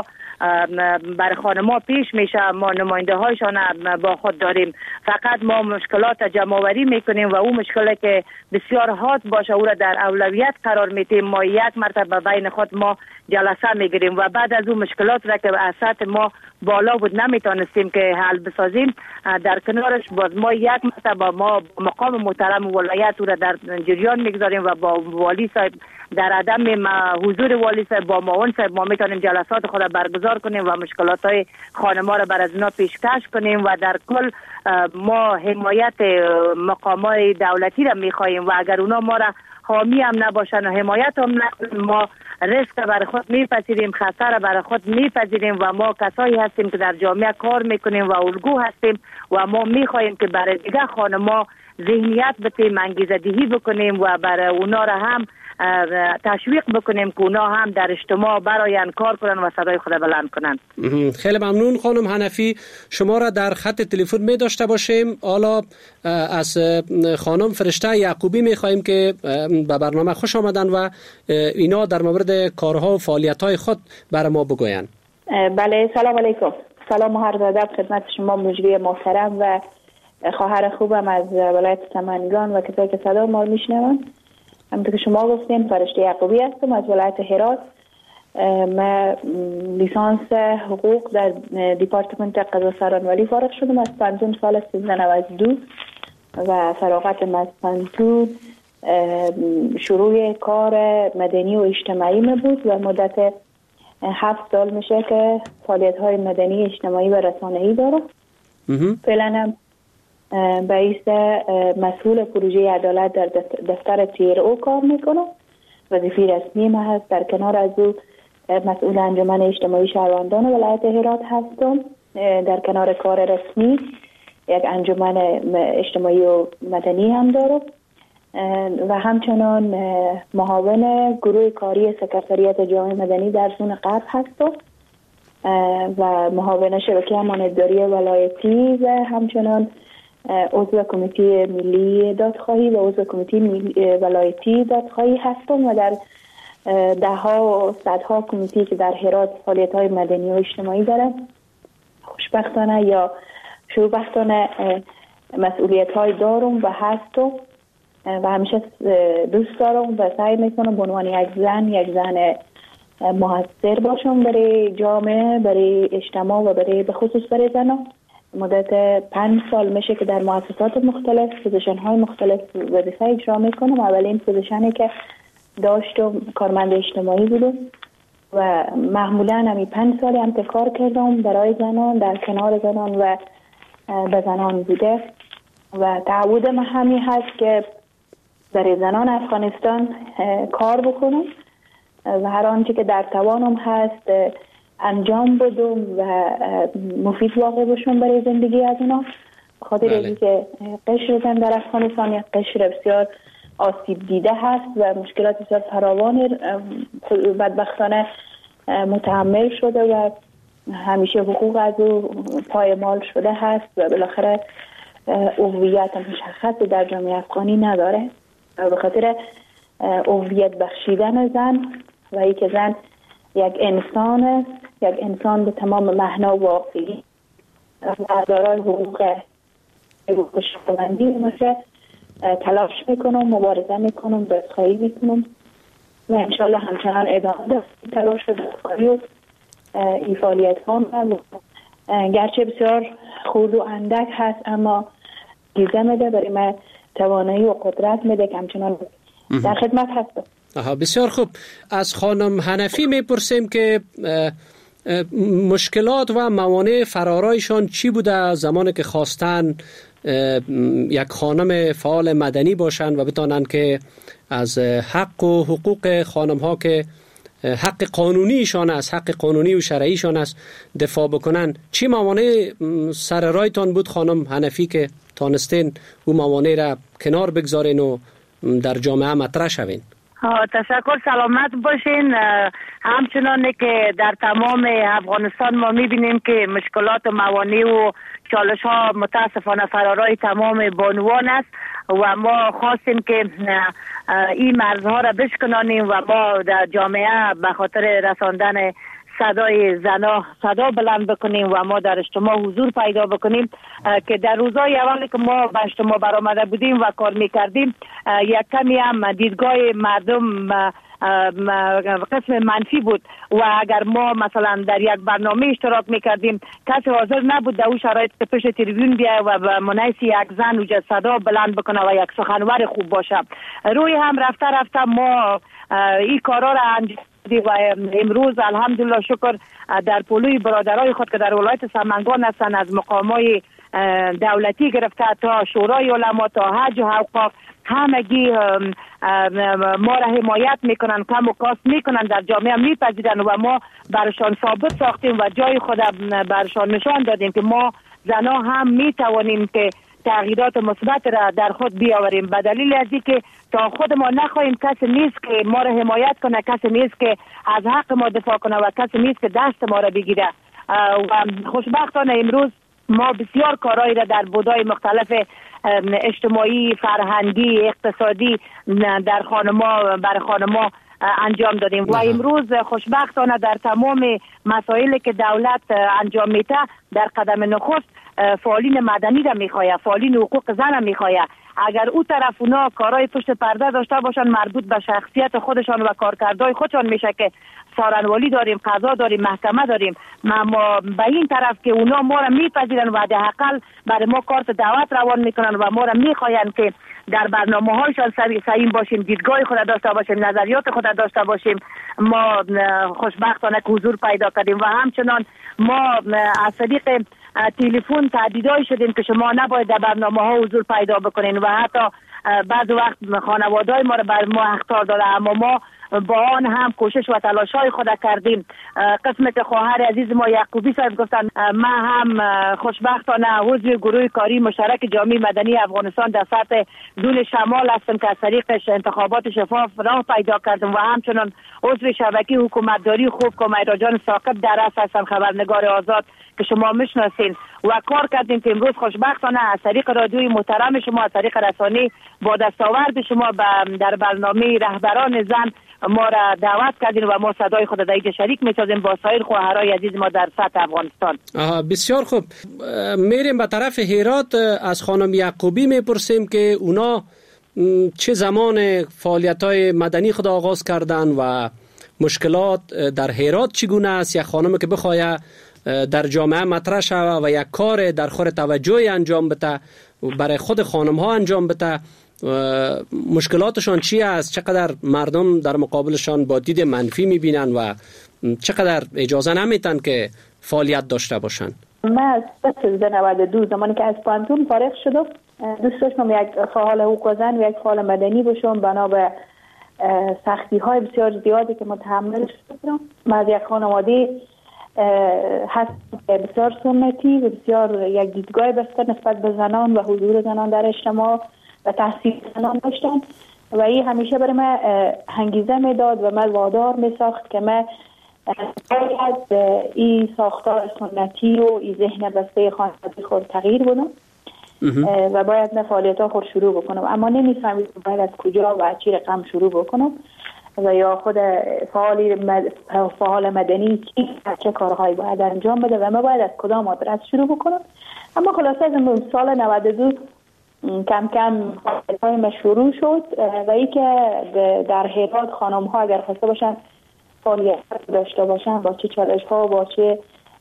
بر خانم‌ها پیش میشه، ما نماینده هایشان با خود داریم. فقط ما مشکلات جمع آوری میکنیم و اون مشکلی که بسیار حاد باشه او را در اولویت قرار میدیم. ما یک مرتبه بین خود ما جلسه میگیریم و بعد از اون مشکلات را که اساس ما بالا بود نمیتونستیم که حل بسازیم، در کنارش باز ما یک مرتبه ما مقام محترم ولایت او را در جریان میگذاریم و با والی صاحب در عدم حضور والی صاحب با معاون صاحب ما میتونیم جلسات خود را برگزار کنیم و مشکلات های خانم‌ها را بر از اینا پیشکش کنیم و در کل ما حمایت مقامات دولتی را میخواهیم و اگر اونا ما را حامی هم نباشن و حمایت هم نکنن ما ریسک بر خود میپذیریم، خطر بر خود میپذیریم و ما کسایی هستیم که در جامعه کار میکنیم و الگو هستیم و ما میخواهیم که برای دیگه خانم‌ها ذهنیت بتیم، انگیزه دهی بکنیم و برای اونا را هم تشویق بکنیم که اونا هم در اجتماع براین کار کنن و صدای خود بلند کنن. خیلی ممنون خانم حنفی. شما را در خط تلفن می داشته باشیم. حالا از خانم فرشته یعقوبی می خواهیم که به برنامه خوش آمدن و اینا در مورد کارها و فعالیت‌های خود برای ما بگوین. بله، سلام علیکم. سلام و عرض ادب خدمت شما مجری محترم و خواهر خوبم از ولایت سمنگان و کسایی که صدا ما میشنون. همونطور که شما گفتین فرشته یعقوبی هستم از ولایت هرات. من لیسانس حقوق در دیپارتمنت قضا سرانولی فارغ شدم از پنجم سال سیزده نود و دو و فراغتم از پنجم شروع کار مدنی و اجتماعی می بود و مدت هفت سال میشه که فعالیت های مدنی اجتماعی و رسانه‌ای دارم. فعلا هم باعث مسئول پروژه عدالت در دفتر تیر او کار میکنم. وظیفه رسمی ما هست. در کنار از او مسئول انجمن اجتماعی شهروندان ولایت هرات هستم. در کنار کار رسمی یک انجمن اجتماعی و مدنی هم دارم و همچنان معاون گروه کاری سکرتریات جامعه مدنی در زون غرب هستم و معاون شبکه امانتداری ولایتی و همچنان عضو کمیته ملی دادخواهی و عضو کمیته ولایتی دادخواهی هستم و در ده ها و صدها کمیته که در هرات فعالیت های مدنی و اجتماعی دارم. خوشبختانه یا شوربختانه مسئولیت های دارم و هستم و همیشه دوست دارم و سعی میکنم به عنوان یک زن یک زن موثر باشم برای جامعه، برای اجتماع و برای به خصوص برای زنان. مدت پنج سال میشه که در مؤسسات مختلف پوزیشن های مختلف وظیفه اجرا میکنم. اولین پوزیشنی که داشتم کارمند اجتماعی بودم و معمولا همین پنج سالی هم که کار کردم برای زنان، در کنار زنان و به زنان بوده و تعهد من همین هست که برای زنان افغانستان کار بکنم و هر آنچه که در توانم هست انجام بدم و مفید واقع باشم برای زندگی از اونا. خاطر اینکه که قشر زن در افغانستان یک قشر بسیار آسیب دیده هست و مشکلات بسیار فراوان بدبختانه متحمل شده و همیشه حقوق از او پایمال شده هست و بالاخره هویت مشخص در جامعه افغانی نداره. به خاطر هویت بخشیدن زن و ای که زن یک انسان است، یک انسان به تمام معنا واقعی و دارای حقوق حقوق شهروندی باشه تلاش میکنم، مبارزه میکنم، دستخواهی میکنم و انشالله همچنان ادامه دارم تلاش و دستخواهی و این فعالیت هم گرچه بسیار خورد و اندک هست اما گیزه میده برای من توانایی و قدرت میده که همچنان در خدمت هستم. آها بسیار خوب. از خانم حنفی میپرسیم که مشکلات و موانع فرارایشان چی بوده زمانی که خواستن یک خانم فعال مدنی باشند و بتانند که از حق و حقوق خانم ها که حق قانونیشان است، حق قانونی و شرعیشان است دفاع بکنن. چی موانع سر رایتان بود خانم حنفی که تانستین و موانع را کنار بگذارین و در جامعه مطرح شوین؟ تشکر، سلامت باشین. همچنان که در تمام افغانستان ما میبینیم که مشکلات و موانع و چالش ها متاسفانه فرارای تمام بانوان است و ما خواستیم که این مرزها را بشکنانیم و ما در جامعه به خاطر رساندن صدای زنا صدا بلند بکنیم و ما در اجتماع حضور پیدا بکنیم که در روزهای اولی که ما به اجتماع برآمده بودیم و کار میکردیم یک کمی هم دیدگاه مردم قسم منفی بود و اگر ما مثلا در یک برنامه اشتراک میکردیم کسی حاضر نبود در اون شرایط که پشت تلویزیون بیاید و به منیس یک زن و صدا بلند بکنه و یک سخنور خوب باشه. روی هم رفته رفته ما این کارا را انجام و امروز الحمدلله شکر در پلوی برادرای خود که در ولایت سمنگان هستند از مقامای دولتی گرفته تا شورای علما تا حج و اوقاف همگی ما را حمایت میکنن، کم و کاست میکنن، در جامعه میپذیرن و ما برشان ثابت ساختیم و جای خود برشان نشان دادیم که ما زنا هم میتوانیم که تغییرات مثبت را در خود بیاوریم به دلیل از اینکه تا خود ما نخواهیم کسی نیست که ما را حمایت کنه، کسی نیست که از حق ما دفاع کنه و کسی نیست که دست ما را بگیره. و خوشبختانه امروز ما بسیار کارهایی را در بودای مختلف اجتماعی، فرهنگی، اقتصادی در خانما برای خانما انجام دادیم و امروز خوشبختانه در تمام مسائلی که دولت انجام میده در قدم نخست فعالین مدنی را میخواه، فعالین حقوق زن را میخواه. اگر او طرف اونا کارهای پشت پرده داشته باشن مربوط به شخصیت خودشان و کارکردهای خودشان میشه که سارنوالی داریم، قضا داریم، محکمه داریم، ما به این طرف که اونا ما را میپذیرن و در حقل برای ما کارت دعوت روان میکنن و ما را میخواین که در برنامه هایشان سعیم باشیم، دیدگاه خود داشته باشیم، نظریات خود داشته باشیم. ما خوشبختانه که حضور پیدا کردیم و همچنان ما از طریق تلفن تهدیدای شدیم که شما نباید در برنامه ها حضور پیدا بکنین و حتی بعض وقت خانواده‌های ما را بر ما اخطار داده، اما ما با آن هم کوشش و تلاش‌های خود کردیم. قسمت خواهر عزیز ما یعقوبی صاحب گفتن ما هم خوشبختانه عضو گروه کاری مشترک جامعه مدنی افغانستان در سطح دول شمال هستم که از طریقش انتخابات شفاف راه پیدا کردم و همچنان عضو شبکه حکومتداری خوب که مهراجان ثاقب در اصل هستن، خبرنگار آزاد که شما میشناسین و کار کردیم که امروز خوشبختانه از طریق رادیوی محترم شما، از طریق رسانه با دستاورد شما در برنامه رهبران زن ما را دعوت کردین و ما صدای خود در شریک می‌سازیم با سایر خواهرای عزیز ما در سطح افغانستان. آها بسیار خوب. میریم به طرف هرات. از خانم یعقوبی میپرسیم که اونا چه زمان فعالیت‌های مدنی خود آغاز کردن و مشکلات در هرات چگونه است؟ یک خانم که بخواد در جامعه مطرح شود و یک کار در خور توجهی انجام بده برای خود خانم ها انجام بده، مشکلاتشان چی است؟ چقدر مردم در مقابلشان با دید منفی میبینن و چقدر اجازه نمیتن که فعالیت داشته باشن؟ من از سال نود و دو زمانی که از پانتون فارغ شدم دوست داشتم یک فعال حقوق زن و یک فعال مدنی باشم بنا به سختی های بسیار زیادی که متحمل شدم. من از یک خانواده هست بسیار سنتی و بسیار یک دیدگاه بسته نسبت به زنان و حضور زنان در اجتماع و تحصیل زنان داشتن و این همیشه برای من انگیزه میداد و من وادار می ساخت که من باید این ساختار سنتی و این ذهن بسته خانواده خود تغییر بدم و باید من فعالیت ها خود شروع بکنم، اما نمیفهمیدم باید از کجا و از چی رقم شروع بکنم. و یا خود فعالی مد... فعال مدنی کی چه کارهایی باید انجام بده و ما باید از کدام آدرس شروع بکنم. اما خلاصه از سال نود و دو کم کم فعالیت‌های مشروع شد و ای که در هرات خانم ها اگر خواسته باشن فعالیت داشته باشن با چه چالش ها با چه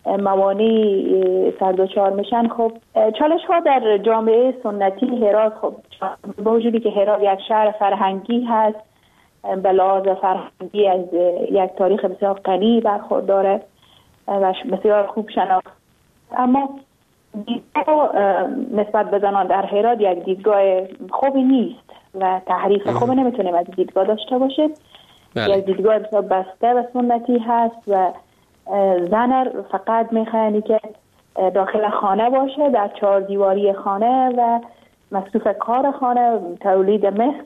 موانعی سر دچار میشن. خب چالش ها در جامعه سنتی هرات، خب با وجودی که هرات یک شهر فرهنگی هست، به لحاظ فرهنگی از یک تاریخ بسیار غنی برخورداره و بسیار خوب شناخته، اما دیدگاه نسبت به زنان در هرات یک دیدگاه خوبی نیست و تحریف خوبی نمیتونیم از دیدگاه داشته باشه. یک دیدگاه بسیار بسته و سنتی هست و زن فقط میخوانی که داخل خانه باشه، در چهار دیواری خانه و مصروف کار خانه، تولید مثل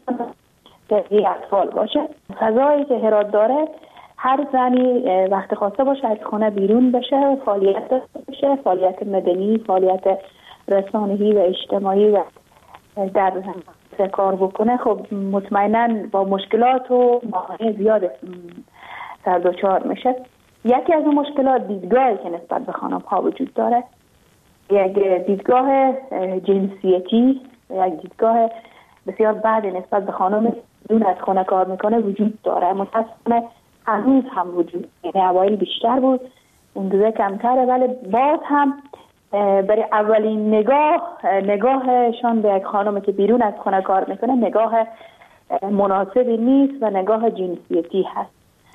تربیت اطفال باشه. فضایی که هرات داره هر زنی وقت خواسته باشه از خانه بیرون بشه، فعالیت داشته باشه، فعالیت مدنی، فعالیت رسانه‌ای و اجتماعی و در کار بکنه. خب مطمئناً با مشکلات و موانع زیاد سر دچار میشه. یکی از اون مشکلات دیدگاهی که نسبت به خانم ها وجود داره، یک دیدگاه جنسیتی، یک دیدگاه بسیار بد نسبت به خانم دون از خانه کار میکنه وجود داره. متاسفانه هنوز هم وجود، یعنی اوایل بیشتر بود، این دوزه کمتره، ولی باز هم برای اولین نگاه نگاهشان به یک خانم که بیرون از خانه کار میکنه نگاه مناسبی نیست و نگاه جنسیتی هست.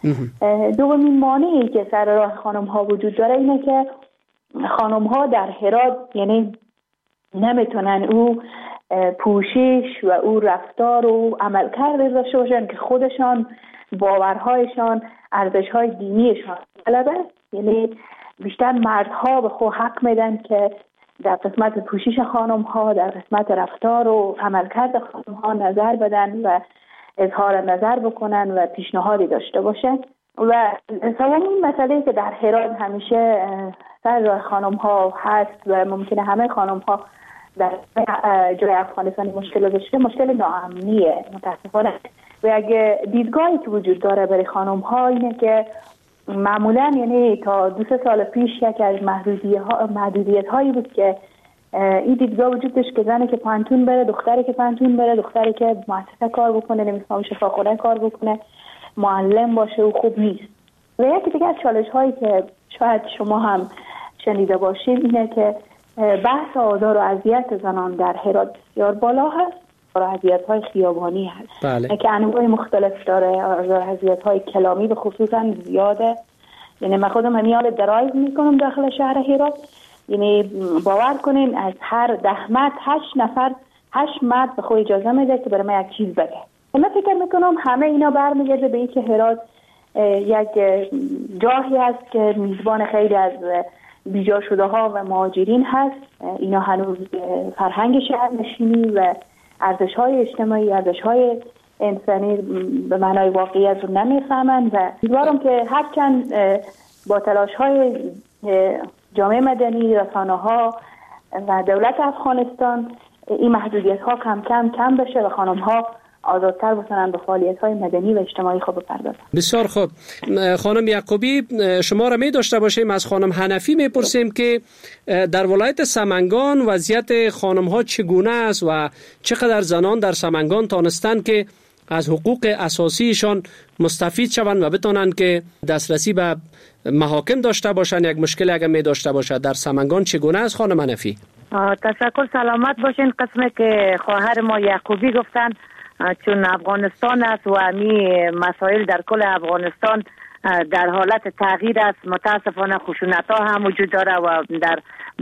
دومین مانعی که سر راه خانم ها وجود داره اینه که خانم ها در هرات یعنی نمیتونن او پوشش و او رفتار و عملکرد داشته باشن که خودشان باورهایشان، ارزش‌های دینیشان طلبه. یعنی بیشتر مردها به خود حق میدن که در قسمت پوشش خانم ها، در قسمت رفتار و عملکرد خانم ها نظر بدن و اظهار نظر بکنن و پیشنهادی داشته باشن. و سومین مسئله که در هرات همیشه سر راه خانم ها هست و ممکنه همه خانم ها در جای افغانستان مشکل داشته، مشکل ناامنیه متاسفانه. و اگه دیدگاهی که وجود داره برای خانم ها اینه که معمولا یعنی تا دو سه سال پیش یک از محدودیت هایی بود که این دیدگاه وجود داشت که زنی که پانتون بره، دختری که پانتون بره، دختری که مؤسسه کار بکنه، نمی‌فهم شفاخانه کار بکنه، معلم باشه و خوب نیست. و یکی دیگه از چالش هایی که شاید شما هم شنیده باشید اینه که بحث آزار و اذیت زنان در هرات بسیار بالا هست. آزار و اذیت های خیابانی هست، بله. که انواع مختلف داره. آزار و اذیت های کلامی به خصوصا زیاده. یعنی من خودم همیال درایو میکنم داخل شهر هرات، یعنی باور کنین از هر ده مرد هشت نفر هشت مرد به خود اجازه میده که برای من یک چیز بگه. من فکر میکنم همه اینا برمیگرده به این که هرات یک جاهی هست که میزبان خیلی از بیجا شده ها و مهاجرین هست. اینا هنوز فرهنگ شهرنشینی و ارزش های اجتماعی، ارزش های انسانی به معنای واقعیت رو نمیفهمن و امیدوارم که هرچند با تلاش های جامعه مدنی، رسانه ها و دولت افغانستان این محدودیت ها کم کم کم بشه و خانم ها آزادتر بتونن به فعالیت های مدنی و اجتماعی خود بپردازن. بسیار خوب. خانم یعقوبی، شما را می داشته باشیم از خانم حنفی میپرسیم که در ولایت سمنگان وضعیت خانم ها چگونه است و چقدر زنان در سمنگان تانستند که از حقوق اساسیشان مستفید شوند و بتونند که دسترسی به محاکم داشته باشند. یک مشکل اگر می داشته باشد در سمنگان چگونه است خانم حنفی؟ تشکر، سلامت باشین. قسمی که خواهر ما یعقوبی گفتن چون افغانستان است و امی مسائل در کل افغانستان در حالت تغییر است، متاسفانه خشونت ها هم وجود داره و در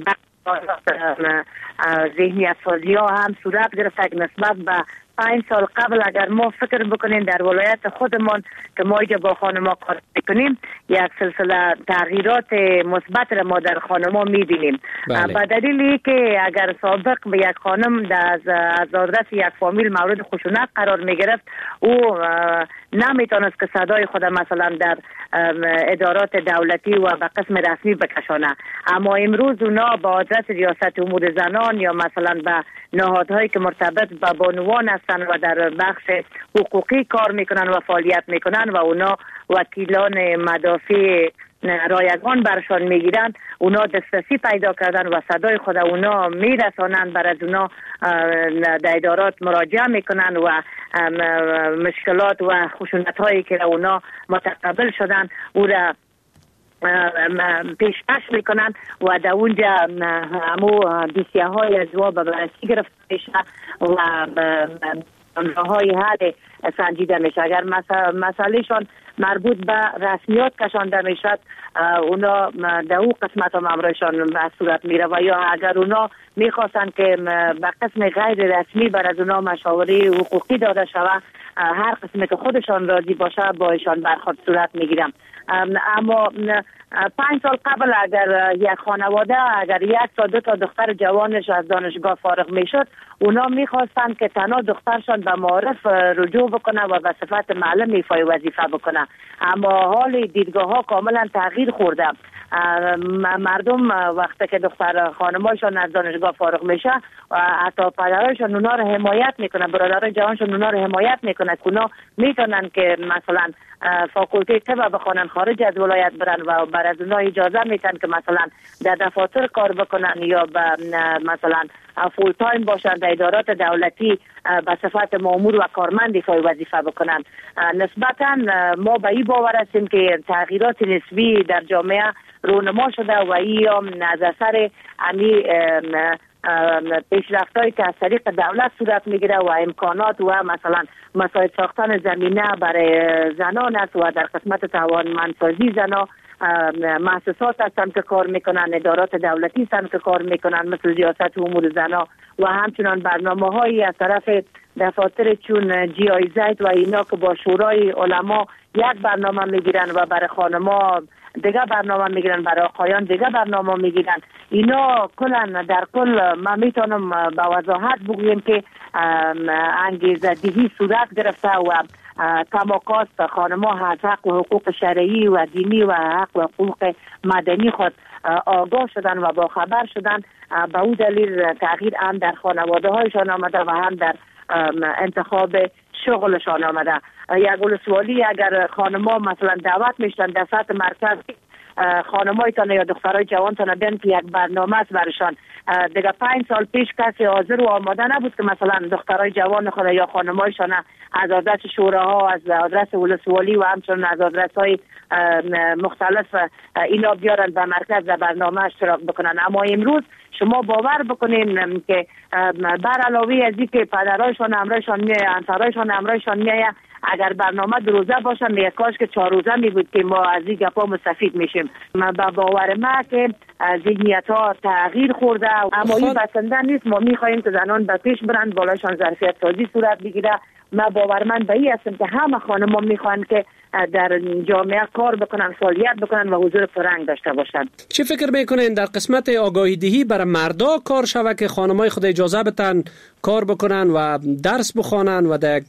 ذهنیت سازی ها هم صورت گرفته که نسبت به پنج سال قبل اگر ما فکر بکنیم در ولایت خودمان که ما اینجا با خانما کار میکنیم یک سلسله تغییرات مثبت را ما در خانما میبینیم. به دلیلی که اگر سابق به یک خانم از از آدرس یک فامیل مورد خشونت قرار میگرفت، او نمیتونست که صدای خود مثلا در ادارات دولتی و به قسم رسمی بکشانه. اما امروز اونا با آدرس ریاست امور زنان یا مثلا به نهادهایی که مرتبط به بانوان است هستند و در بخش حقوقی کار میکنن و فعالیت میکنن و اونا وکیلان مدافع رایگان برشان میگیرن، اونا دسترسی پیدا کردن و صدای خود اونا میرسانند، بر از اونا در ادارات مراجعه میکنن و مشکلات و خشونت هایی که اونا متقبل شدن او را پیشکش میکنن و در اونجا همو دوسیه های جواب بررسی گرفته میشه و های حل سنجیده میشه. اگر مسئله شان مربوط به رسمیات کشانده میشد، اونا در او قسمت هم امرشان به صورت میره و یا اگر اونا میخواستن که به قسم غیر رسمی بر از اونا مشاوره حقوقی داده شود، هر قسمی که خودشان راضی باشه با ایشان برخورد صورت میگیرم. اما پنج سال قبل اگر یک خانواده اگر یک تا دو تا دختر جوانش از دانشگاه فارغ میشد، اونا میخواستن که تنها دخترشان به معارف رجوع بکنه و به صفت معلم ایفای وظیفه بکنه. اما حال دیدگاه ها کاملا تغییر خورده. مردم وقتی که دختر خانمایشان از دانشگاه فارغ میشه و حتی پدرایشان اونا رو حمایت میکنه، برادرای جوانشان اونا رو حمایت میکنه که اونا میتونن که مثلا فاکولته طب بخونن، خارج از ولایت برن و بر از اونا اجازه میتن که مثلا در دفاتر کار بکنن یا مثلا فول تایم باشن در ادارات دولتی به صفت مامور و کارمند ایفای وظیفه بکنن. نسبتا ما به این باور هستیم که تغییرات نسبی در جامعه رونما شده و این از اثر امی پیشرفت‌هایی که از طریق دولت صورت میگیره و امکانات و مثلا مساعد ساختن زمینه برای زنان است و در قسمت توانمندسازی زنان مؤسسات هستن که کار میکنن، ادارات دولتی هستن که کار میکنن مثل ریاست امور زنان و همچنان برنامه هایی از طرف دفاتر چون جی آی زید و اینا که با شورای علما یک برنامه میگیرن و برای خانما دیگه برنامه میگیرن، برای آقایان دیگه برنامه میگیرن. اینا کلا در کل ما میتونم با وضاحت بگویم که انگیزه دهی صورت گرفته و تماکاست خانما از حق و حقوق شرعی و دینی و حق و حقوق مدنی خود آگاه شدن و با خبر شدن. به اون دلیل تغییر هم در خانواده هایشان آمده و هم در انتخاب شغلشان آمده. یک ولسوالی اگر خانما مثلا دعوت میشتن در سطح مرکز خانمایتان یا دخترای جوانتان بیان که یک برنامه است برشان، دیگه پنج سال پیش کسی حاضر و آماده نبود که مثلا دخترای جوان خود یا خانمایشان از آدرس شوراها، از آدرس ولسوالی و همچنین از آدرس های مختلف اینا بیارن به مرکز در برنامه اشتراک بکنن. اما امروز شما باور بکنین که بر علاوه از این که پدرایشان امرایشان میایه، همسرایشان امرایشان میایه، اگر برنامه دو روزه باشه میگه کاش که چهار روزه می بود که ما از این گپا مستفید میشیم. با باور ما که ذهنیت ها تغییر خورده، اما این بسنده نیست. ما میخواهیم که زنان به پیش برند، بالایشان ظرفیت سازی صورت بگیره. ما باورمند به این هستم که همه خانم ها میخوان که در جامعه کار بکنن، فعالیت بکنن و حضور پررنگ داشته باشن. چی فکر میکنین در قسمت آگاهی دهی برای مردا کار شود که خانمای خود اجازه بتن کار بکنن و درس بخوانن و در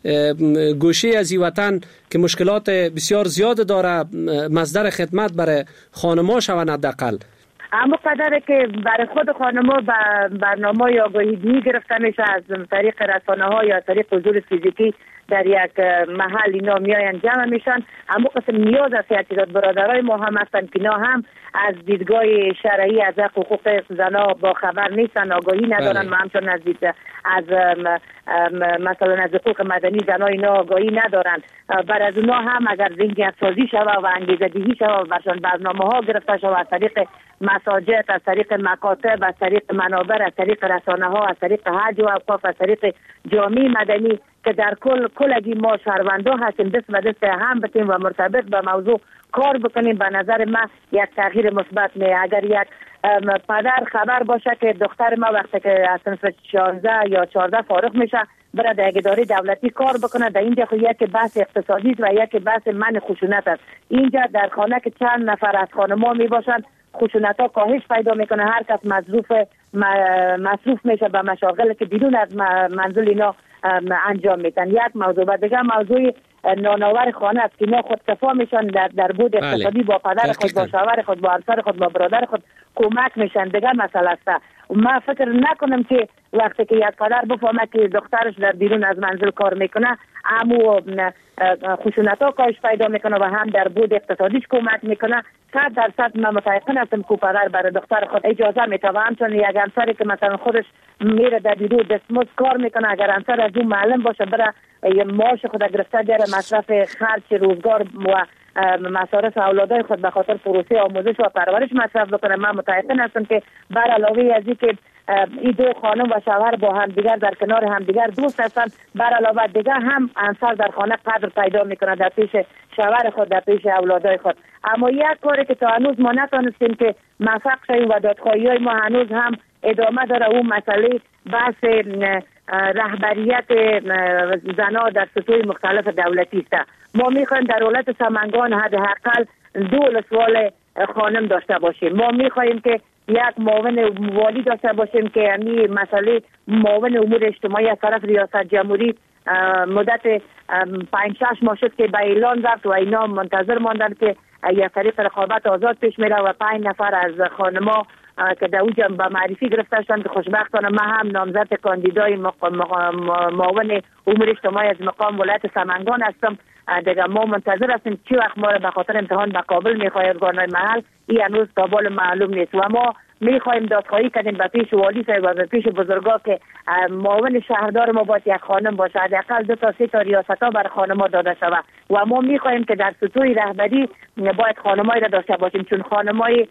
گوشه از این وطن که مشکلات بسیار زیاد داره مصدر خدمت برای خانما شون حداقل؟ اما قدره که برای خود خانما برنامه آگاهی دهی گرفته میشه از طریق رسانه ها یا طریق حضور فیزیکی در یک محل اینا میاین جمع میشن. اما قسم نیاز است که برادرای ما هم هستن که اینا هم از دیدگاه شرعی از حقوق زنا با خبر نیستن، آگاهی ندارن و همچنین از دید از مثلا از حقوق مدنی زنا اینا آگاهی ندارن. بر از اونا هم اگر ذهنیت سازی شود و انگیزه دهی شود و برشان برنامه ها گرفته شود از طریق مساجد، از طریق مکاتب، از طریق منابر، از طریق رسانه ها، از طریق حج و اوقاف، از طریق جامعه مدنی که در کل کلگی ما شهروندا هستیم، دست به دست هم بتیم و مرتبط به موضوع کار بکنیم، به نظر من یک تغییر مثبت میه. اگر یک پدر خبر باشه که دختر ما وقتی که از صنف شانزده یا چهارده فارغ میشه برای در اداره دولتی کار بکنه، در اینجا خو یک بحث اقتصادی است و یک بحث منع خشونت است. اینجا در خانه که چند نفر از خانم‌ها می باشن خشونت ها کاهش پیدا میکنه، هر کس مصروف مصروف میشه به مشاغل که بیرون از منزل اینا انجام میدن. یک موضوع بعد دیگه موضوع نانآور خانه است که اینا خودکفا میشن در در بود اقتصادی با پدر خود، با شوهر خود، با همسر خود، با برادر خود کمک میشن. دیگه مسئله است ما فکر نکنم که وقتی که یک پدر بفهمه که دخترش در بیرون از منزل کار میکنه همو خشونت ها کاهش پیدا میکنه و هم در بود اقتصادیش کمک میکنه. صد درصد من متأکد هستم که پدر برای دختر خود اجازه میده و همچون یک همسری که مثلا خودش میره در بیرون دستمزد کار میکنه، اگر همسر از اون معلم باشه بره معاش خود گرفته بیاره مصرف خرج روزگار و مصارف اولادای خود به خاطر پروسه آموزش و پرورش مصرف بکنه، من متأکد هستم که بر علاوه از این که این دو خانم و شوهر با هم دیگر در کنار هم دیگر دوست هستند، بر علاوه دیگر هم همسر در خانه قدر پیدا میکنه در پیش شوهر خود، در پیش اولادای خود. اما یک کاری که تا هنوز ما نتونستیم که موفق شویم و دادخواهی های ما هنوز هم ادامه داره، اون مسئله بحث رهبریت زنها در سطوح مختلف دولتی است. ما میخوایم در ولایت سمنگان حداقل دو ولسوال خانم داشته باشیم. ما میخوایم که یک معاون والی داشته باشیم که همین مسئله معاون امور اجتماعی از طرف ریاست جمهوری مدت پنج شش ماه شد که به اعلان رفت و اینا منتظر ماندن که یک طریق رقابت آزاد پیش میره و پنج نفر از خانما که در اونجا به معرفی گرفته شدن که خوشبختانه ما هم نامزد کاندیدای معاون امور اجتماعی از مقام ولایت سمنگان هستم. دیگه ما منتظر هستیم چی وقت ما به خاطر امتحان به کابل میخواهیم ارگانهای محل، این هنوز تا بال معلوم نیست و ما میخواهیم دادخواهی کنیم به پیش والی صاحب و به پیش بزرگا که معاون شهردار ما باید یک خانم باشه، حداقل دو تا سه تا ریاست‌ها بر خانم‌ها داده شود و ما میخواهیم که در سطوح رهبری باید خانمایی را داشته باشیم، چون خانمای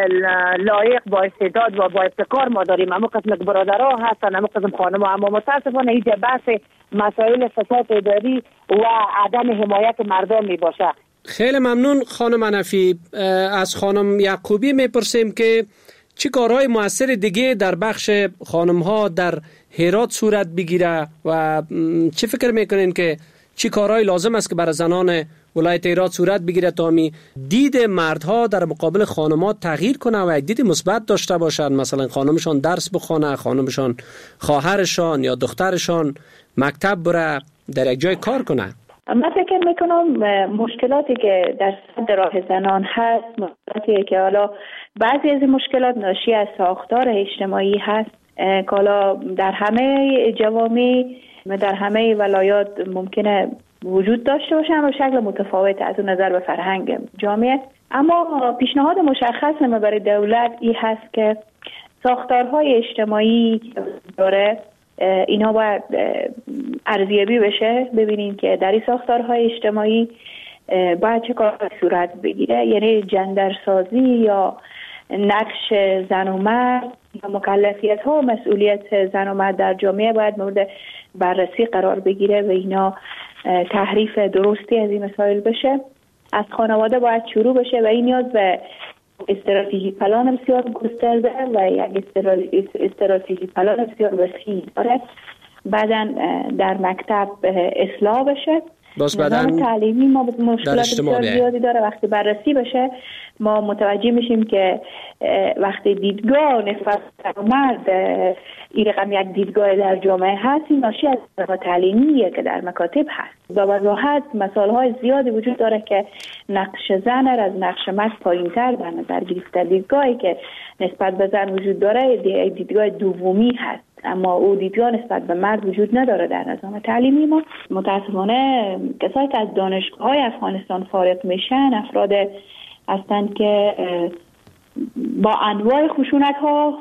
لایق با استعداد و با ابتکار ما داریم. اما قسم برادرها هستن، اما قسم خانم‌ها، اما متاسفانه اینجا بحث مسائل فساد اداری و عدم حمایت مردم می باشه. خیلی ممنون خانم حنفی. از خانم یعقوبی میپرسیم که چه کارهای مؤثر دیگه در بخش خانم‌ها در هرات صورت بگیره و چه فکر میکنین که چه کارهای لازم است که برای زنان ولایت هرات صورت بگیره تا می دید مردها در مقابل خانم‌ها تغییر کنه و یک دید مثبت داشته باشند، مثلا خانمشان درس بخونه، خانمشان خواهرشان یا دخترشان مکتب بره، در یک جای کار کنه؟ من فکر میکنم مشکلاتی که در صد راه زنان هست، مشکلاتی که حالا بعضی از مشکلات ناشی از ساختار اجتماعی هست که حالا در همه جوامع در همه ولایات ممکنه وجود داشته باشه اما شکل متفاوت از اون نظر به فرهنگ جامعه. اما پیشنهاد مشخص ما برای دولت این هست که ساختارهای اجتماعی داره اینا باید ارزیابی بشه، ببینیم که در این ساختارهای اجتماعی باید چه کار صورت بگیره، یعنی جندرسازی یا نقش زن و مرد یا مکلفیت ها و مسئولیت زن و مرد در جامعه باید مورد بررسی قرار بگیره و اینا تحریف درستی از این مسائل بشه. از خانواده باید شروع بشه و این نیاز به استراتژی پلان بسیار گسترده و یک استراتژی پلان بسیار وسیع داره. بعداً در مکتب اصلاح بشه. نظام تعلیمی ما مشکلات بسیار زیادی داره. وقتی بررسی بشه ما متوجه میشیم که وقتی دیدگاه نسبت به مرد این رقم یک دیدگاه در جامعه هست، این ناشی از نظام تعلیمیه که در مکاتب هست. با وضاحت مسائل زیادی وجود داره که نقش زن از نقش مرد پایین‌تر در نظر گرفته. دیدگاهی که نسبت به زن وجود داره دیدگاه دومی هست، اما او دیدگاه نسبت به مرد وجود نداره در نظام تعلیمی ما. متاسفانه کسایی که از دانشگاه‌های افغانستان فارغ میشن افراد هستند که با انواع خشونت ها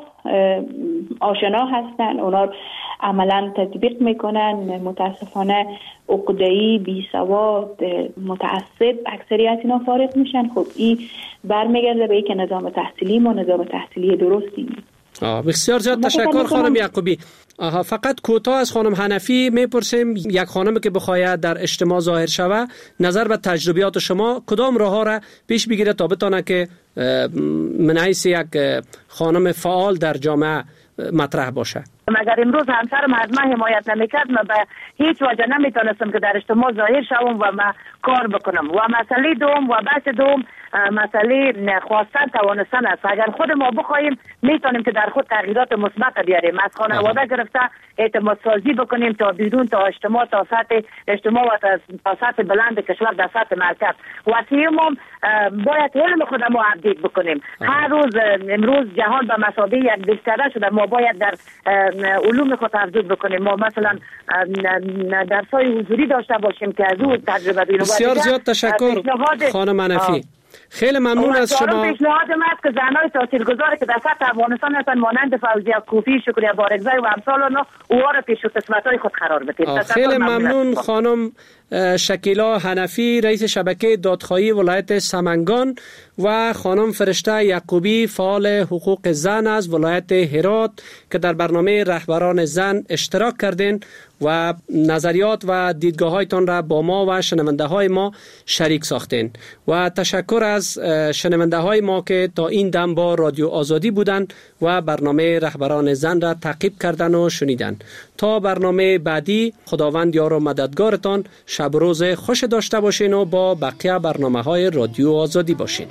آشنا هستن، اونا عملا تطبیق میکنن. متاسفانه عقده‌ای، بیسواد، متعصب اکثریت اینا فارغ میشن. خب این برمیگرده به اینکه نظام تحصیلی ما نظام تحصیلی درستی نیست. آه بسیار زیاد تشکر خانم یعقوبی. آها فقط کوتاه از خانم حنفی میپرسیم، یک خانمی که بخواید در اجتماع ظاهر شوه، نظر به تجربیات شما کدام راه‌ها را پیش بگیره تا بتونه که من حیث یک خانم فعال در جامعه مطرح باشه؟ اگر امروز همسرم از من حمایت نمیکرد من به هیچ وجه نمیتونستم که در اجتماع ظاهر شوم و من کار بکنم. و مسئله دوم و بحث دوم مسئله خواستن توانستن است. اگر خود ما بخوایم میتونیم که در خود تغییرات مثبت بیاریم، از خانواده گرفته اعتماد سازی بکنیم تا بیرون، تا اجتماع، تا سطح اجتماع و تا سطح بلند کشور، در سطح مرکز. وسیله ما باید علم خود ما اپدیت بکنیم. هر روز امروز جهان به مثابه یک گسترده شده، ما باید در علوم خود افزود بکنیم. ما مثلا درس‌های حضوری داشته باشیم که از او تجربه بگیریم. بسیار زیاد تشکر خانم حنفی. خیلی ممنون از شما. پیشنهاد من است که زنای تاثیرگذاری که در سطح افغانستان هستند مانند فوزیه کوفی، شکریه بارگزی و امثال آنها، اوها را پیش قسمت‌های خود قرار بدید. خیلی ممنون خانم شکیلا حنفی، رئیس شبکه دادخواهی ولایت سمنگان، و خانم فرشته یعقوبی، فعال حقوق زن از ولایت هرات که در برنامه رهبران زن اشتراک کردین و نظریات و دیدگاه‌هایتان را با ما و شنونده های ما شریک ساختین. و تشکر از شنونده های ما که تا این دم با رادیو آزادی بودند و برنامه رهبران زن را تعقیب کردن و شنیدن. تا برنامه بعدی، خداوند یار و مددگارتان. شب روز خوش داشته باشین و با بقیه برنامه های رادیو آزادی باشین.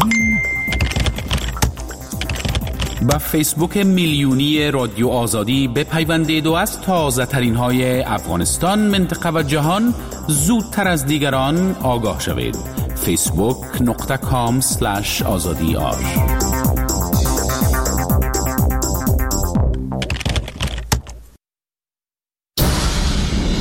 با فیسبوک میلیونی رادیو آزادی بپیوندید و از تازه ترین های افغانستان، منطقه و جهان زودتر از دیگران آگاه شوید. فیسبوک نقطه کام سلش آزادی آر